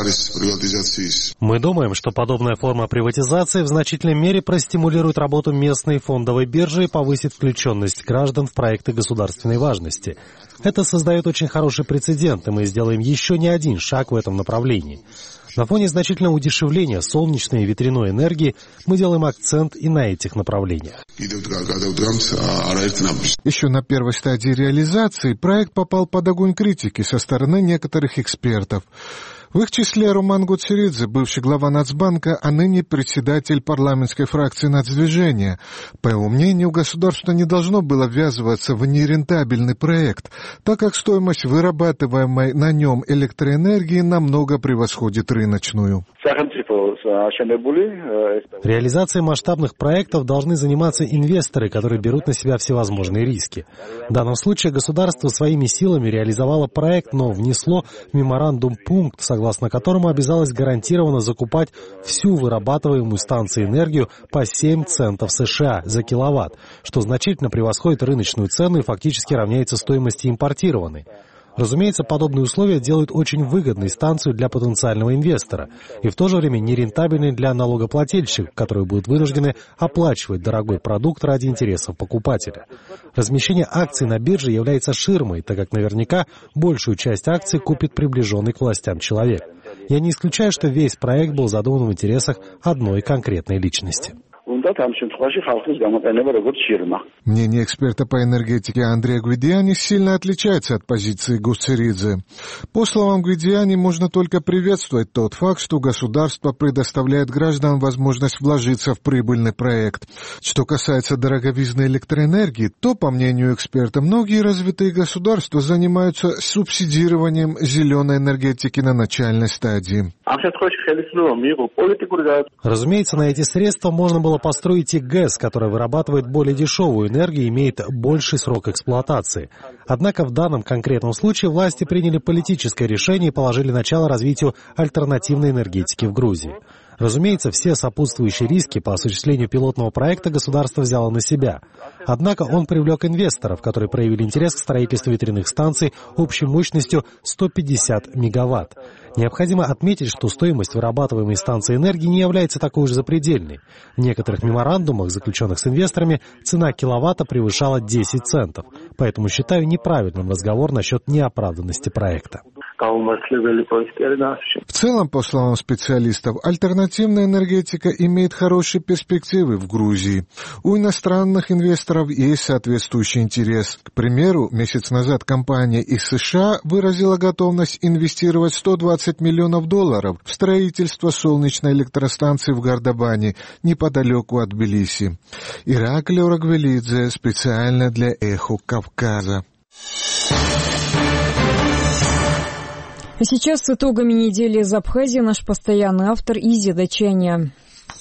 Мы думаем, что подобная форма приватизации в значительной мере простимулирует работу местной фондовой биржи и повысит включенность граждан в проекты государственной важности. Это создает очень хороший прецедент, и мы сделаем еще не один шаг в этом направлении. На фоне значительного удешевления солнечной и ветряной энергии мы делаем акцент и на этих направлениях. Еще на первой стадии реализации проект попал под огонь критики со стороны некоторых экспертов. В их числе Роман Гуцеридзе, бывший глава Нацбанка, а ныне председатель парламентской фракции Нацдвижения. По его мнению, государство не должно было ввязываться в нерентабельный проект, так как стоимость вырабатываемой на нем электроэнергии намного превосходит рыночную. Реализацией масштабных проектов должны заниматься инвесторы, которые берут на себя всевозможные риски. В данном случае государство своими силами реализовало проект, но внесло в меморандум пункт, согласно которому обязалось гарантированно закупать всю вырабатываемую станцией энергию по 7 центов США за киловатт, что значительно превосходит рыночную цену и фактически равняется стоимости импортированной. Разумеется, подобные условия делают очень выгодной станцию для потенциального инвестора и в то же время нерентабельной для налогоплательщиков, которые будут вынуждены оплачивать дорогой продукт ради интересов покупателя. Размещение акций на бирже является ширмой, так как наверняка большую часть акций купит приближенный к властям человек. Я не исключаю, что весь проект был задуман в интересах одной конкретной личности. Мнение эксперта по энергетике Андрея Гвидиани сильно отличается от позиции Гуцеридзе. По словам Гвидиани, можно только приветствовать тот факт, что государство предоставляет гражданам возможность вложиться в прибыльный проект. Что касается дороговизны электроэнергии, то, по мнению эксперта, многие развитые государства занимаются субсидированием зеленой энергетики на начальной стадии. Разумеется, на эти средства можно было построить и ГЭС, который вырабатывает более дешевую энергию и имеет больший срок эксплуатации. Однако в данном конкретном случае власти приняли политическое решение и положили начало развитию альтернативной энергетики в Грузии. Разумеется, все сопутствующие риски по осуществлению пилотного проекта государство взяло на себя. Однако он привлек инвесторов, которые проявили интерес к строительству ветряных станций общей мощностью 150 мегаватт. Необходимо отметить, что стоимость вырабатываемой станции энергии не является такой уж запредельной. В некоторых меморандумах, заключенных с инвесторами, цена киловатта превышала 10 центов. Поэтому считаю неправильным разговор насчет неоправданности проекта. В целом, по словам специалистов, альтернативная энергетика имеет хорошие перспективы в Грузии. У иностранных инвесторов есть соответствующий интерес. К примеру, месяц назад компания из США выразила готовность инвестировать $120 миллионов в строительство солнечной электростанции в Гардабане, неподалеку от Тбилиси. Ираклий Урагвелидзе, специально для «Эхо Кавказа». А сейчас с итогами недели из Абхазии наш постоянный автор Изи Дачаня. С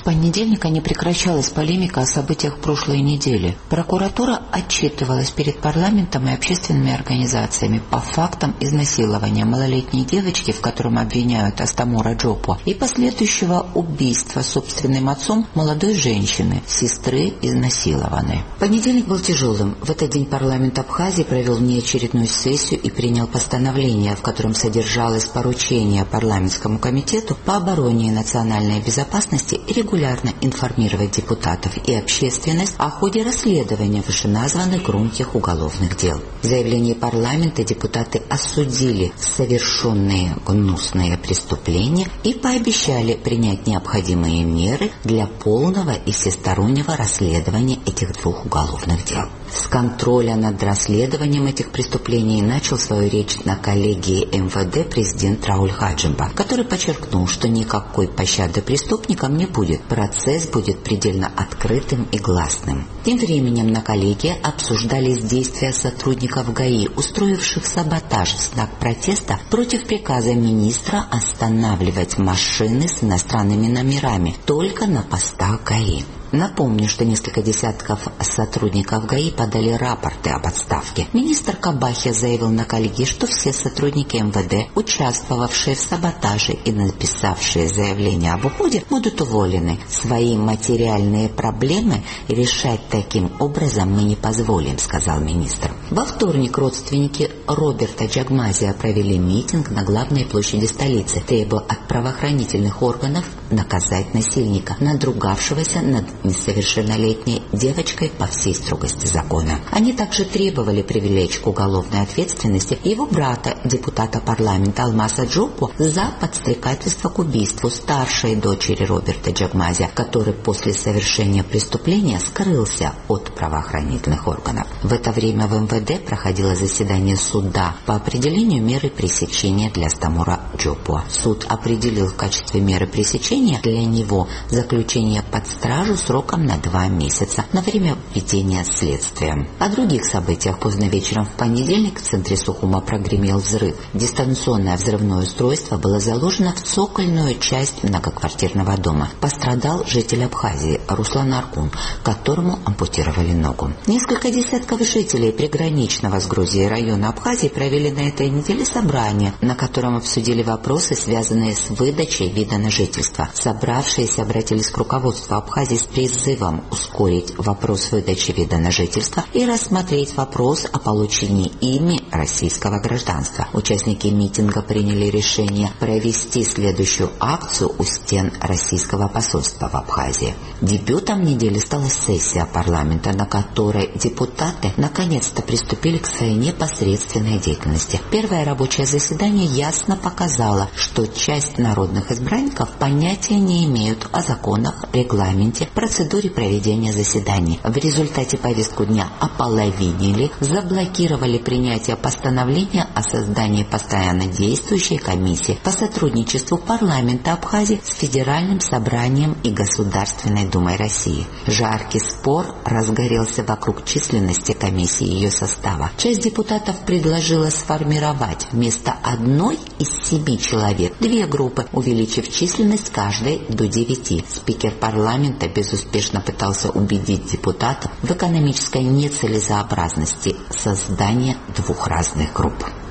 понедельника не прекращалась полемика о событиях прошлой недели. Прокуратура отчитывалась перед парламентом и общественными организациями по фактам изнасилования малолетней девочки, в котором обвиняют Астамура Джопу, и последующего убийства собственным отцом молодой женщины, сестры изнасилованной. Понедельник был тяжелым. В этот день парламент Абхазии провел внеочередную сессию и принял постановление, в котором содержалось поручение парламентскому комитету по обороне и национальной безопасности и регулярно информировать депутатов и общественность о ходе расследования вышеназванных громких уголовных дел. В заявлении парламента депутаты осудили совершенные гнусные преступления и пообещали принять необходимые меры для полного и всестороннего расследования этих двух уголовных дел. С контроля над расследованием этих преступлений начал свою речь на коллегии МВД президент Рауль Хаджимба, который подчеркнул, что никакой пощады преступникам не будет. Процесс будет предельно открытым и гласным. Тем временем на коллегии обсуждались действия сотрудников ГАИ, устроивших саботаж в знак протеста против приказа министра останавливать машины с иностранными номерами только на постах ГАИ. Напомню, что несколько десятков сотрудников ГАИ подали рапорты об отставке. Министр Кабахи заявил на коллегии, что все сотрудники МВД, участвовавшие в саботаже и написавшие заявление об уходе, будут уволены. Свои материальные проблемы решать таким образом мы не позволим, сказал министр. Во вторник родственники Роберта Джагмазия провели митинг на главной площади столицы, требуя от правоохранительных органов наказать насильника, надругавшегося над несовершеннолетней девочкой по всей строгости закона. Они также требовали привлечь к уголовной ответственности его брата, депутата парламента Алмаса Джопу, за подстрекательство к убийству старшей дочери Роберта Джагмазия, который после совершения преступления скрылся от правоохранительных органов. В это время в МВД проходило заседание суда по определению меры пресечения для Астамура Джопу. Суд определил в качестве меры пресечения для него заключение под стражу сроком на 2 месяца на время ведения следствия. О других событиях поздно вечером в понедельник в центре Сухума прогремел взрыв. Дистанционное взрывное устройство было заложено в цокольную часть многоквартирного дома. Пострадал житель Абхазии Руслан Аркун, которому ампутировали ногу. Несколько десятков жителей приграничного с Грузией района Абхазии провели на этой неделе собрание, на котором обсудили вопросы, связанные с выдачей вида на жительство. Собравшиеся обратились к руководству Абхазии с призывом ускорить вопрос выдачи вида на жительство и рассмотреть вопрос о получении ими российского гражданства. Участники митинга приняли решение провести следующую акцию у стен российского посольства в Абхазии. Дебютом недели стала сессия парламента, на которой депутаты наконец-то приступили к своей непосредственной деятельности. Первое рабочее заседание ясно показало, что часть народных избранников понятия не имеют о законах, регламенте, процедуре проведения заседаний. В результате повестку дня ополовинили, заблокировали принятие постановления о создании постоянно действующей комиссии по сотрудничеству парламента Абхазии с Федеральным собранием и Государственной Думой России. Жаркий спор разгорелся вокруг численности комиссии и ее состава. Часть депутатов предложила сформировать вместо одной из 7 человек 2 группы, увеличив численность каждой до 9. Спикер парламента безуспешно пытался убедить депутатов в экономической нецелесообразности создания 2 разных групп.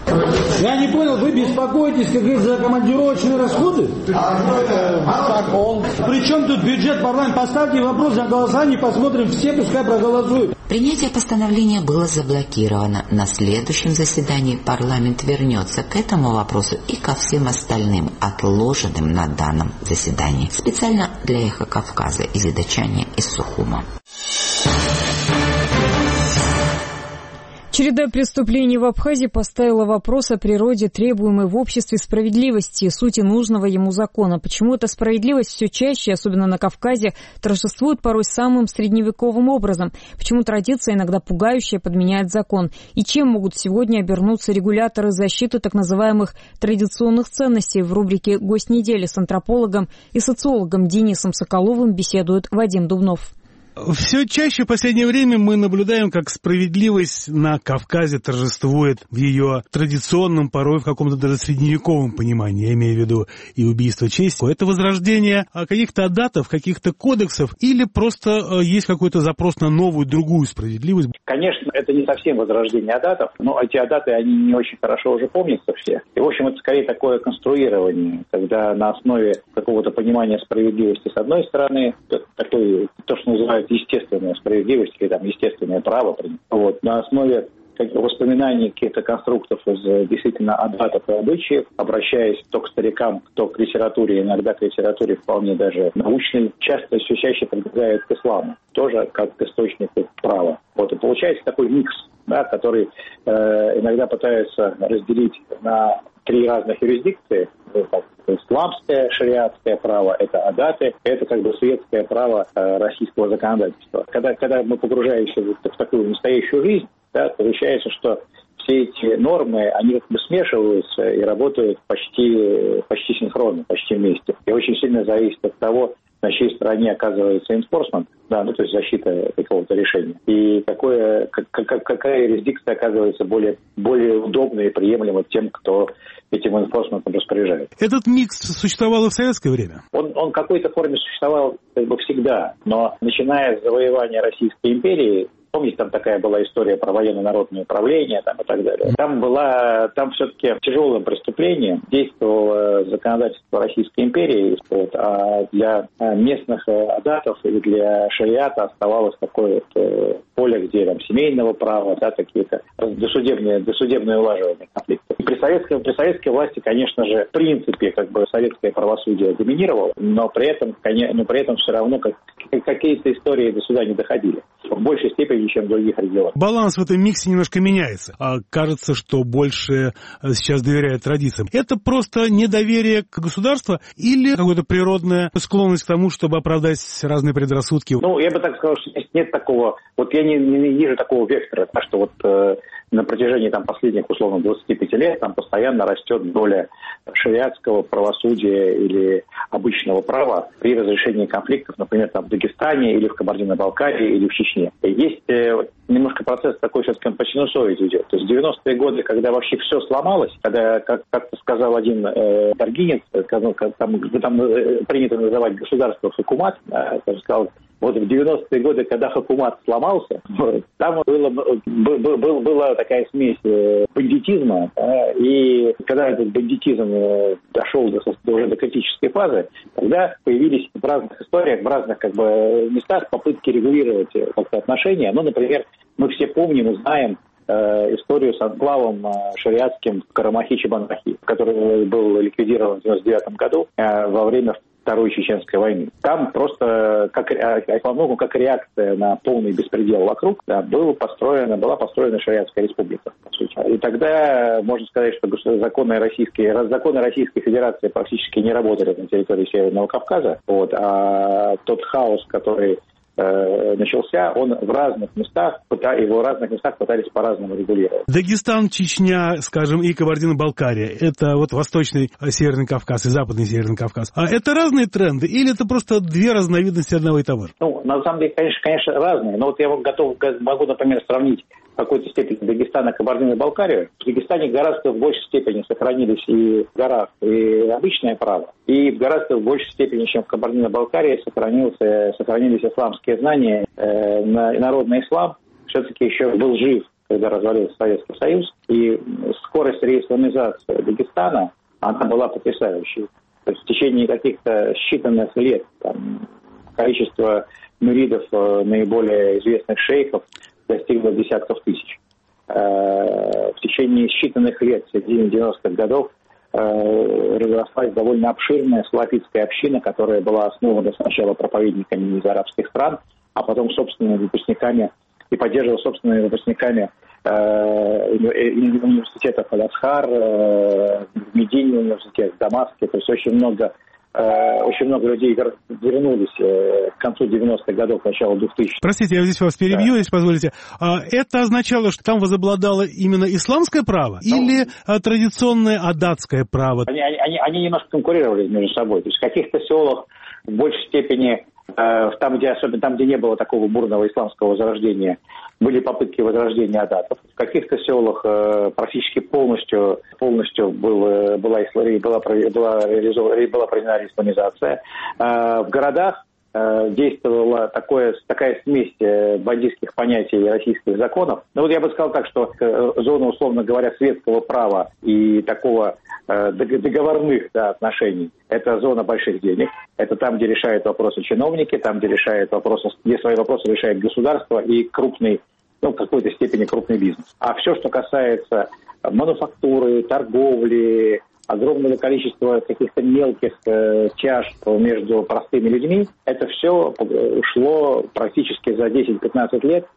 Я не понял, вы беспокоитесь, как говорится, за командировочные расходы? Причем тут бюджет парламента? Поставьте вопрос на голосование, посмотрим, все пускай проголосуют. Принятие постановления было заблокировано. На следующем заседании парламент вернется к этому вопросу и ко всем остальным, отложенным на данном заседании. Специально для «Эхо Кавказа» из Идачани из Сухума. Череда преступлений в Абхазии поставила вопрос о природе требуемой в обществе справедливости и сути нужного ему закона. Почему эта справедливость все чаще, особенно на Кавказе, торжествует порой самым средневековым образом? Почему традиция, иногда пугающая, подменяет закон? И чем могут сегодня обернуться регуляторы защиты так называемых традиционных ценностей? В рубрике «Гость недели» с антропологом и социологом Денисом Соколовым беседует Вадим Дубнов. Все чаще в последнее время мы наблюдаем, как справедливость на Кавказе торжествует в ее традиционном, порой в каком-то даже средневековом понимании, я имею в виду и убийство чести. Это возрождение каких-то адатов, каких-то кодексов, или просто есть какой-то запрос на новую, другую справедливость? Конечно, это не совсем возрождение адатов, но эти адаты, они не очень хорошо уже помнятся все. И, в общем, это скорее такое конструирование, когда на основе какого-то понимания справедливости с одной стороны, такое, то, что называют естественная справедливость, или там естественное право, вот, на основе воспоминаний каких-то конструктов из действительно адатов и обычаев, обращаясь то к старикам, то к литературе, иногда к литературе вполне даже научной, часто все чаще прибегают к исламу, тоже как к источнику права. Вот, и получается такой микс, да, который иногда пытаются разделить на три разных юрисдикции. Исламское, шариатское право, это адаты, это как бы светское право российского законодательства. Когда мы погружаемся в такую настоящую жизнь, да, получается, что все эти нормы, они как бы смешиваются и работают почти синхронно, почти вместе. И очень сильно зависит от того, на чьей стороне оказывается enforcement, да, ну то есть защита какого-то решения. И какая юрисдикция оказывается более удобной и приемлемой тем, кто этим enforcement распоряжается. Этот микс существовал и в советское время? Он в какой-то форме существовал как бы всегда, но начиная с завоевания Российской империи, помните, там такая была история про военно-народное управление там, и так далее. Там все-таки тяжелым преступлением действовало законодательство Российской империи, вот, а для местных адатов или для шариата оставалось такое вот поле, где там семейного права, да, какие-то досудебное улаживание конфликтов. При советской власти, конечно же, в принципе, как бы советское правосудие доминировало, но при этом все равно какие-то истории до суда не доходили. В большей степени, чем в других регионах. Баланс в этом миксе немножко меняется. Кажется, что больше сейчас доверяют традициям. Это просто недоверие к государству или какая-то природная склонность к тому, чтобы оправдать разные предрассудки? Ну, я бы так сказал, что нет такого... Вот я не вижу такого вектора, что вот на протяжении там последних, условно, 25 лет там постоянно растет доля шариатского правосудия или обычного права при разрешении конфликтов, например, там в Дагестане или в Кабардино-Балкарии или в Чечне. Есть немножко процесс такой все-таки по синусоиде идет. То есть 90-е годы, когда вообще все сломалось, когда, как-то сказал один даргинец, там принято называть государство хакумат, сказал, вот в 90-е годы, когда хакумат сломался, там была такая смесь бандитизма, и когда этот бандитизм дошел уже до критической фазы, тогда появились в разных историях, в разных как бы местах попытки регулировать как-то отношения. Ну, например, мы все помним и знаем историю с анклавом шариатским в Карамахи-Чебанахи, который был ликвидирован в 1999 году во время Второй Чеченской войны. Там просто, во многом, как реакция на полный беспредел вокруг, да, была построена шариатская республика, по сути. И тогда можно сказать, что законы Российской Федерации практически не работали на территории Северного Кавказа, вот, а тот хаос, который начался, он в разных местах пытались по-разному регулировать. Дагестан, Чечня, скажем, и Кабардино-Балкария, это вот Восточный Северный Кавказ и Западный Северный Кавказ. А это разные тренды или это просто две разновидности одного и того же? Ну, на самом деле, конечно, разные. Но вот я могу, например, сравнить в какой-то степени Дагестан и Кабардино-Балкарию. В Дагестане гораздо в большей степени сохранились и в горах и обычное право, и в гораздо в большей степени, чем в Кабардино-Балкарии, сохранились исламские знания. Народный ислам все-таки еще был жив, когда развалился Советский Союз, и скорость реисламизации Дагестана, она была потрясающей. То есть в течение каких-то считанных лет количество муридов наиболее известных шейхов достигло десятков тысяч. В течение считанных лет, в середине 90-х годов, разрослась довольно обширная салафитская община, которая была основана сначала проповедниками из арабских стран, а потом собственными выпускниками и поддерживала собственными выпускниками университетов Аль-Азхар, Медини университет, в Дамаске. То есть очень много людей вернулись к концу 90-х годов, к началу 2000-х. Простите, я здесь вас перебью, если позволите. Это означало, что там возобладало именно исламское право или традиционное адатское право? Они немножко конкурировали между собой. То есть в каких-то селах в большей степени Там, где не было такого бурного исламского возрождения, были попытки возрождения адатов. В каких-то селах практически полностью была проведена исламизация. В городах действовала такая смесь бандитских понятий и российских законов. Но вот я бы сказал так, что зона, условно говоря, светского права и такого договорных отношений – это зона больших денег. Это там, где решают вопросы чиновники, там, где свои вопросы решает государство и крупный, в какой-то степени крупный бизнес. А все, что касается мануфактуры, торговли, огромного количества каких-то мелких чаш между простыми людьми, это все ушло практически за 10-15 лет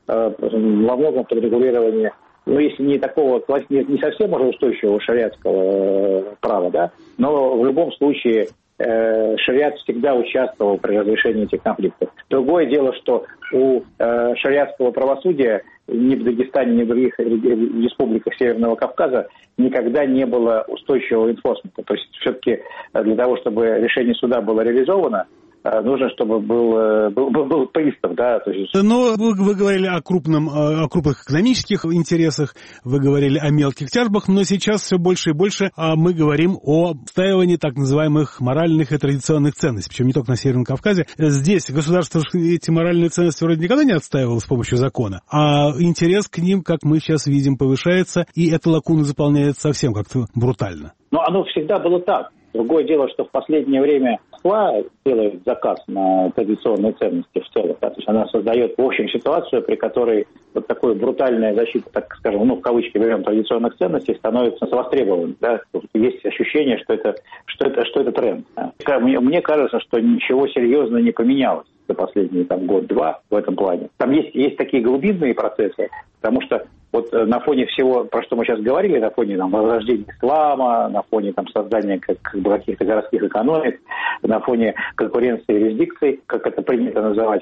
во многом под регулирование, если не такого, не совсем уже устойчивого шариатского права, да, но в любом случае шариат всегда участвовал при разрешении этих конфликтов. Другое дело, что у шариатского правосудия ни в Дагестане, ни в других республиках Северного Кавказа никогда не было устойчивого инфорсмента. То есть все-таки для того, чтобы решение суда было реализовано, нужно, чтобы был пристав, да. То есть... Но вы говорили о крупных экономических интересах, вы говорили о мелких тяжбах, но сейчас все больше и больше мы говорим о отстаивании так называемых моральных и традиционных ценностей, причем не только на Северном Кавказе. Здесь государство эти моральные ценности вроде никогда не отстаивало с помощью закона, а интерес к ним, как мы сейчас видим, повышается, и эта лакуна заполняется совсем как-то брутально. Но оно всегда было так. Другое дело, что в последнее время Москва делает заказ на традиционные ценности в целом. Да? То есть она создает, в общем, ситуацию, при которой вот такая брутальная защита, так скажем, в кавычки берем, традиционных ценностей, становится востребованной. Да? Есть ощущение, что это тренд. Да? Мне кажется, что ничего серьезно не поменялось за последние год-два в этом плане. Там есть такие глубинные процессы, потому что вот на фоне всего, про что мы сейчас говорили, на фоне возрождения ислама, на фоне создания каких-то городских экономик, на фоне конкуренции юрисдикций, как это принято называть,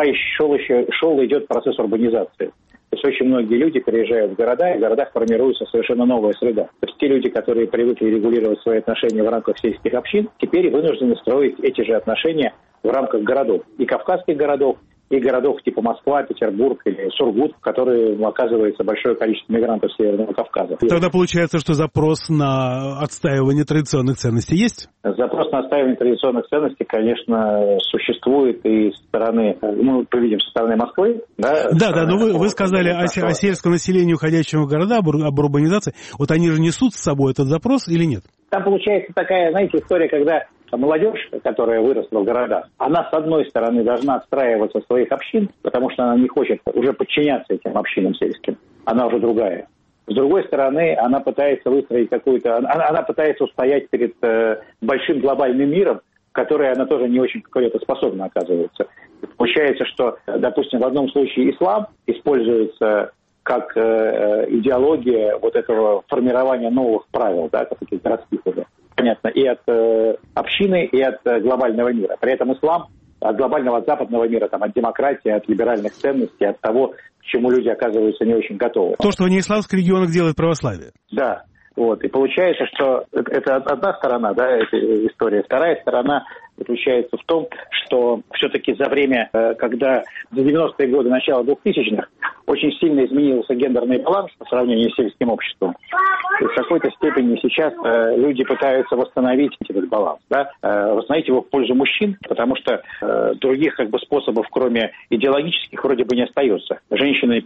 идет процесс урбанизации. То есть очень многие люди переезжают в города, и в городах формируется совершенно новая среда. То есть те люди, которые привыкли регулировать свои отношения в рамках сельских общин, теперь вынуждены строить эти же отношения в рамках городов. И кавказских городов, и городов типа Москва, Петербург или Сургут, в которые оказывается большое количество мигрантов Северного Кавказа. Тогда получается, что запрос на отстаивание традиционных ценностей есть? Запрос на отстаивание традиционных ценностей, конечно, существует и со стороны, со стороны Москвы. Да, но вы сказали о сельском населении, уходящем в города, об урбанизации. Вот они же несут с собой этот запрос или нет? Там получается такая, история, когда молодежь, которая выросла в городах, она, с одной стороны, должна отстраиваться в своих общин, потому что она не хочет уже подчиняться этим общинам сельским. Она уже другая. С другой стороны, она пытается выстроить она пытается устоять перед большим глобальным миром, в который она тоже не очень способна, оказывается. Получается, что, допустим, в одном случае ислам используется как идеология вот этого формирования новых правил, таких городских уже. Понятно, и от общины, и от глобального мира. При этом ислам от глобального, от западного мира, от демократии, от либеральных ценностей, от того, к чему люди оказываются не очень готовы. То, что в неисламских регионах делает православие. Да. И получается, что это одна сторона, этой истории. Вторая сторона заключается в том, что все-таки за время, когда за 90-е годы, начало 2000-х, очень сильно изменился гендерный баланс по сравнению с сельским обществом. И в какой-то степени сейчас люди пытаются восстановить этот баланс, восстановить его в пользу мужчин, потому что других способов, кроме идеологических, вроде бы не остается. Женщины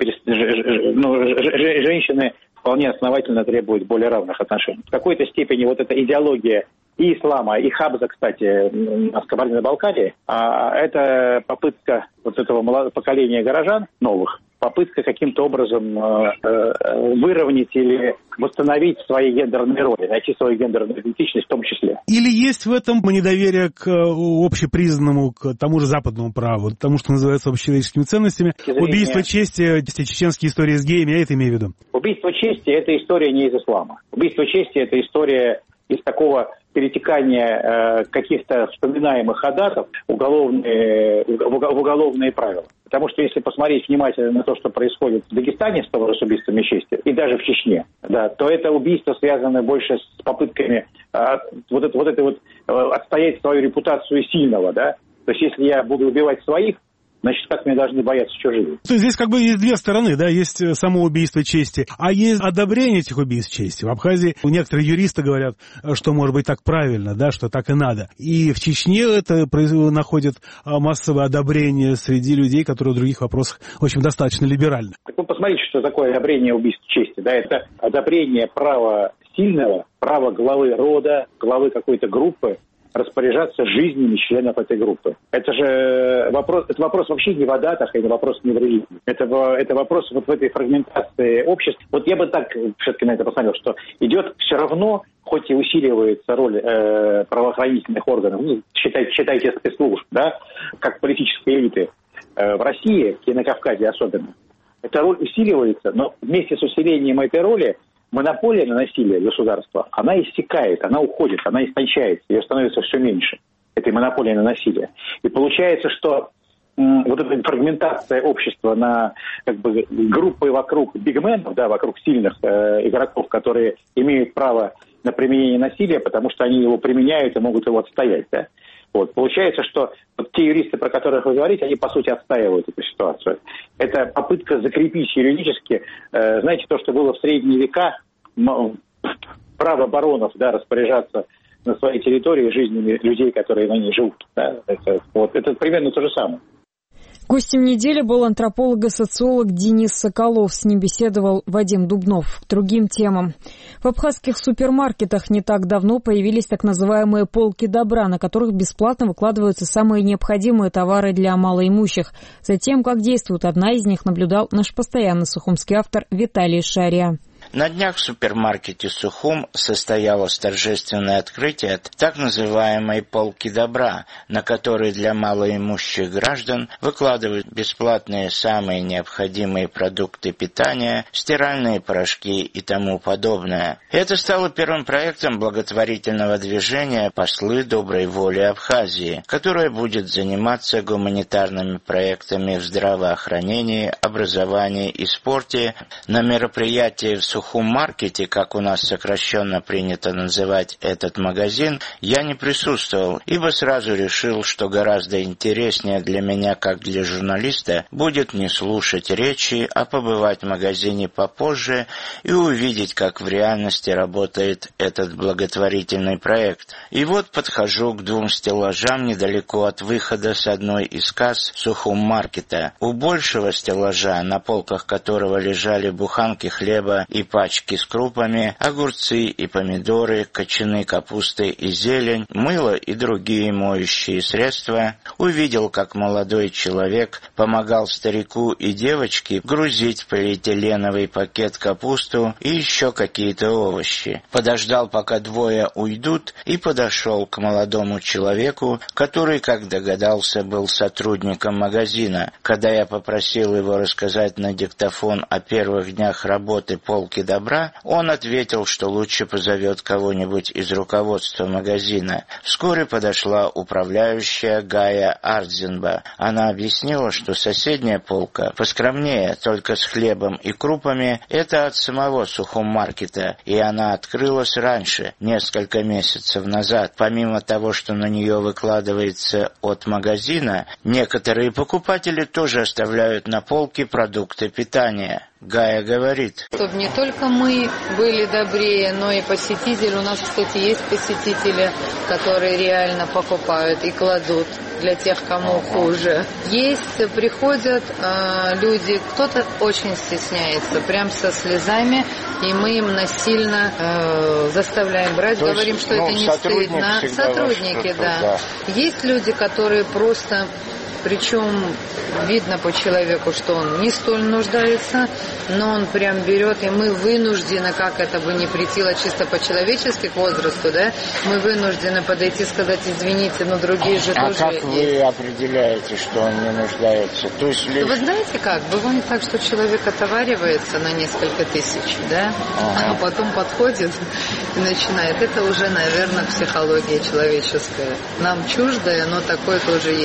вполне основательно требуют более равных отношений. В какой-то степени вот эта идеология и ислама, и хабза, кстати, на Кабардино-Балкарии, это попытка вот этого поколения горожан новых, попытка каким-то образом выровнять или восстановить свои гендерные роли, найти свою гендерную идентичность в том числе. Или есть в этом недоверие к общепризнанному, к тому же западному праву, тому, что называется общечеловеческими ценностями? Убийство чести, чеченские истории с геями, я это имею в виду. Убийство чести – это история не из ислама. Убийство чести – это история из такого перетекания каких-то вспоминаемых адатов в уголовные правила. Потому что если посмотреть внимательно на то, что происходит в Дагестане с убийствами чести, и даже в Чечне, то это убийство связано больше с попытками отстоять свою репутацию сильного, То есть, если я буду убивать своих, значит, как мне должны бояться чужие? Здесь как бы есть две стороны, да, есть само убийство чести, а есть одобрение этих убийств чести. В Абхазии некоторые юристы говорят, что, может быть, так правильно, да, что так и надо. И в Чечне это находит массовое одобрение среди людей, которые в других вопросах, в общем, достаточно либеральны. Так вы посмотрите, что такое одобрение убийств чести, да, это одобрение права сильного, права главы рода, главы какой-то группы, распоряжаться жизнями членов этой группы. Это же вопрос вообще не в датах, это вопрос не в религии. Это вопрос вот в этой фрагментации общества. Вот я бы так все-таки на это посмотрел, что идет все равно, хоть и усиливается роль правоохранительных органов, считайте спецслужб, да, как политической элиты в России и на Кавказе особенно. Эта роль усиливается, но вместе с усилением этой роли монополия на насилие государства, она иссякает, она уходит, она истончается, ее становится все меньше, этой монополии на насилие. И получается, что вот эта фрагментация общества на как бы группы вокруг бигменов, да, вокруг сильных игроков, которые имеют право на применение насилия, потому что они его применяют и могут его отстоять, да. Вот. Получается, что вот те юристы, про которых вы говорите, они, по сути, отстаивают эту ситуацию. Это попытка закрепить юридически, знаете, то, что было в средние века, право баронов, да, распоряжаться на своей территории жизнями людей, которые на ней живут. Да. Это примерно то же самое. Гостем недели был антрополог и социолог Денис Соколов. С ним беседовал Вадим Дубнов. К другим темам. В абхазских супермаркетах не так давно появились так называемые полки добра, на которых бесплатно выкладываются самые необходимые товары для малоимущих. Затем, как действует одна из них, наблюдал наш постоянный сухумский автор Виталий Шария. На днях в супермаркете «Сухум» состоялось торжественное открытие так называемой «полки добра», на которой для малоимущих граждан выкладывают бесплатные самые необходимые продукты питания, стиральные порошки и тому подобное. Это стало первым проектом благотворительного движения «Послы доброй воли Абхазии», которое будет заниматься гуманитарными проектами в здравоохранении, образовании и спорте. На мероприятии в Сухум-маркете, как у нас сокращенно принято называть этот магазин, я не присутствовал, ибо сразу решил, что гораздо интереснее для меня, как для журналиста, будет не слушать речи, а побывать в магазине попозже и увидеть, как в реальности работает этот благотворительный проект. И вот подхожу к двум стеллажам недалеко от выхода с одной из касс Сухум-маркета. У большего стеллажа, на полках которого лежали буханки хлеба и пачки с крупами, огурцы и помидоры, кочаны капусты и зелень, мыло и другие моющие средства, увидел, как молодой человек помогал старику и девочке грузить в полиэтиленовый пакет капусту и еще какие-то овощи. Подождал, пока двое уйдут, и подошел к молодому человеку, который, как догадался, был сотрудником магазина. Когда я попросил его рассказать на диктофон о первых днях работы полки добра, он ответил, что лучше позовет кого-нибудь из руководства магазина. Вскоре подошла управляющая Гая Ардзенба. Она объяснила, что соседняя полка поскромнее, только с хлебом и крупами, это от самого Сухум-маркета, и она открылась раньше, несколько месяцев назад. Помимо того, что на нее выкладывается от магазина, некоторые покупатели тоже оставляют на полке продукты питания. Гая говорит. Чтобы не только мы были добрее, но и посетители. У нас, кстати, есть посетители, которые реально покупают и кладут для тех, кому хуже. Есть, приходят люди, кто-то очень стесняется, прям со слезами, и мы им насильно заставляем брать, то говорим, что это не стыдно. Сотрудники, да. Есть люди, которые просто... Причем видно по человеку, что он не столь нуждается, но он прям берет, и мы вынуждены, как это бы не претило чисто по-человечески к возрасту, да, мы вынуждены подойти и сказать, извините, но другие же тоже... А как вы определяете, что он не нуждается? То есть лишь... Вы знаете как? Бывает так, что человек отоваривается на несколько тысяч, да, а потом подходит и начинает. Это уже, наверное, психология человеческая. Нам чуждая, но такое тоже есть.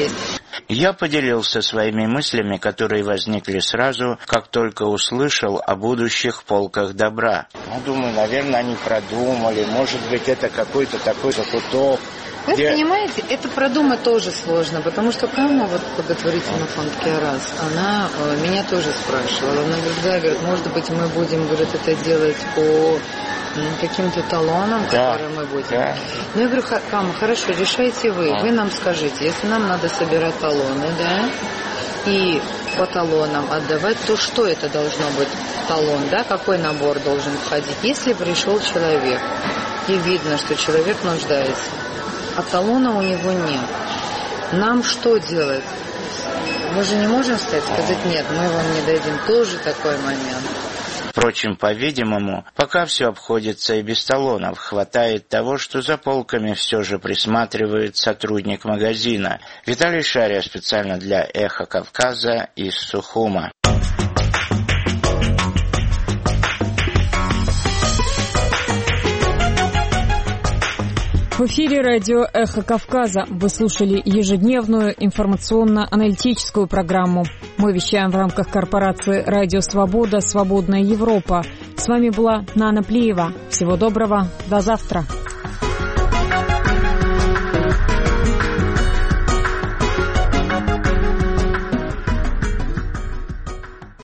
Я поделился своими мыслями, которые возникли сразу, как только услышал о будущих полках добра. Думаю, наверное, они продумали, может быть, это какой-то такой закуток. Вы понимаете, это продумать тоже сложно, потому что Кама, вот благотворительный фонд Киарас, она меня тоже спрашивала. Она говорит, может быть, мы будем, говорит, это делать по каким-то талонам, которые мы будем. Да. Ну, я говорю, Кама, хорошо, решайте вы. Вы нам скажите, если нам надо собирать талоны, да, и по талонам отдавать, то что это должно быть талон, да, какой набор должен входить? Если пришел человек, и видно, что человек нуждается, а талона у него нет, нам что делать? Мы же не можем сказать, нет, мы вам не дадим. Тоже такой момент. Впрочем, по-видимому, пока все обходится и без талонов. Хватает того, что за полками все же присматривает сотрудник магазина. Виталий Шария специально для «Эхо Кавказа» из Сухума. В эфире радио «Эхо Кавказа». Вы слушали ежедневную информационно-аналитическую программу. Мы вещаем в рамках корпорации «Радио Свобода. Свободная Европа». С вами была Нана Плиева. Всего доброго. До завтра.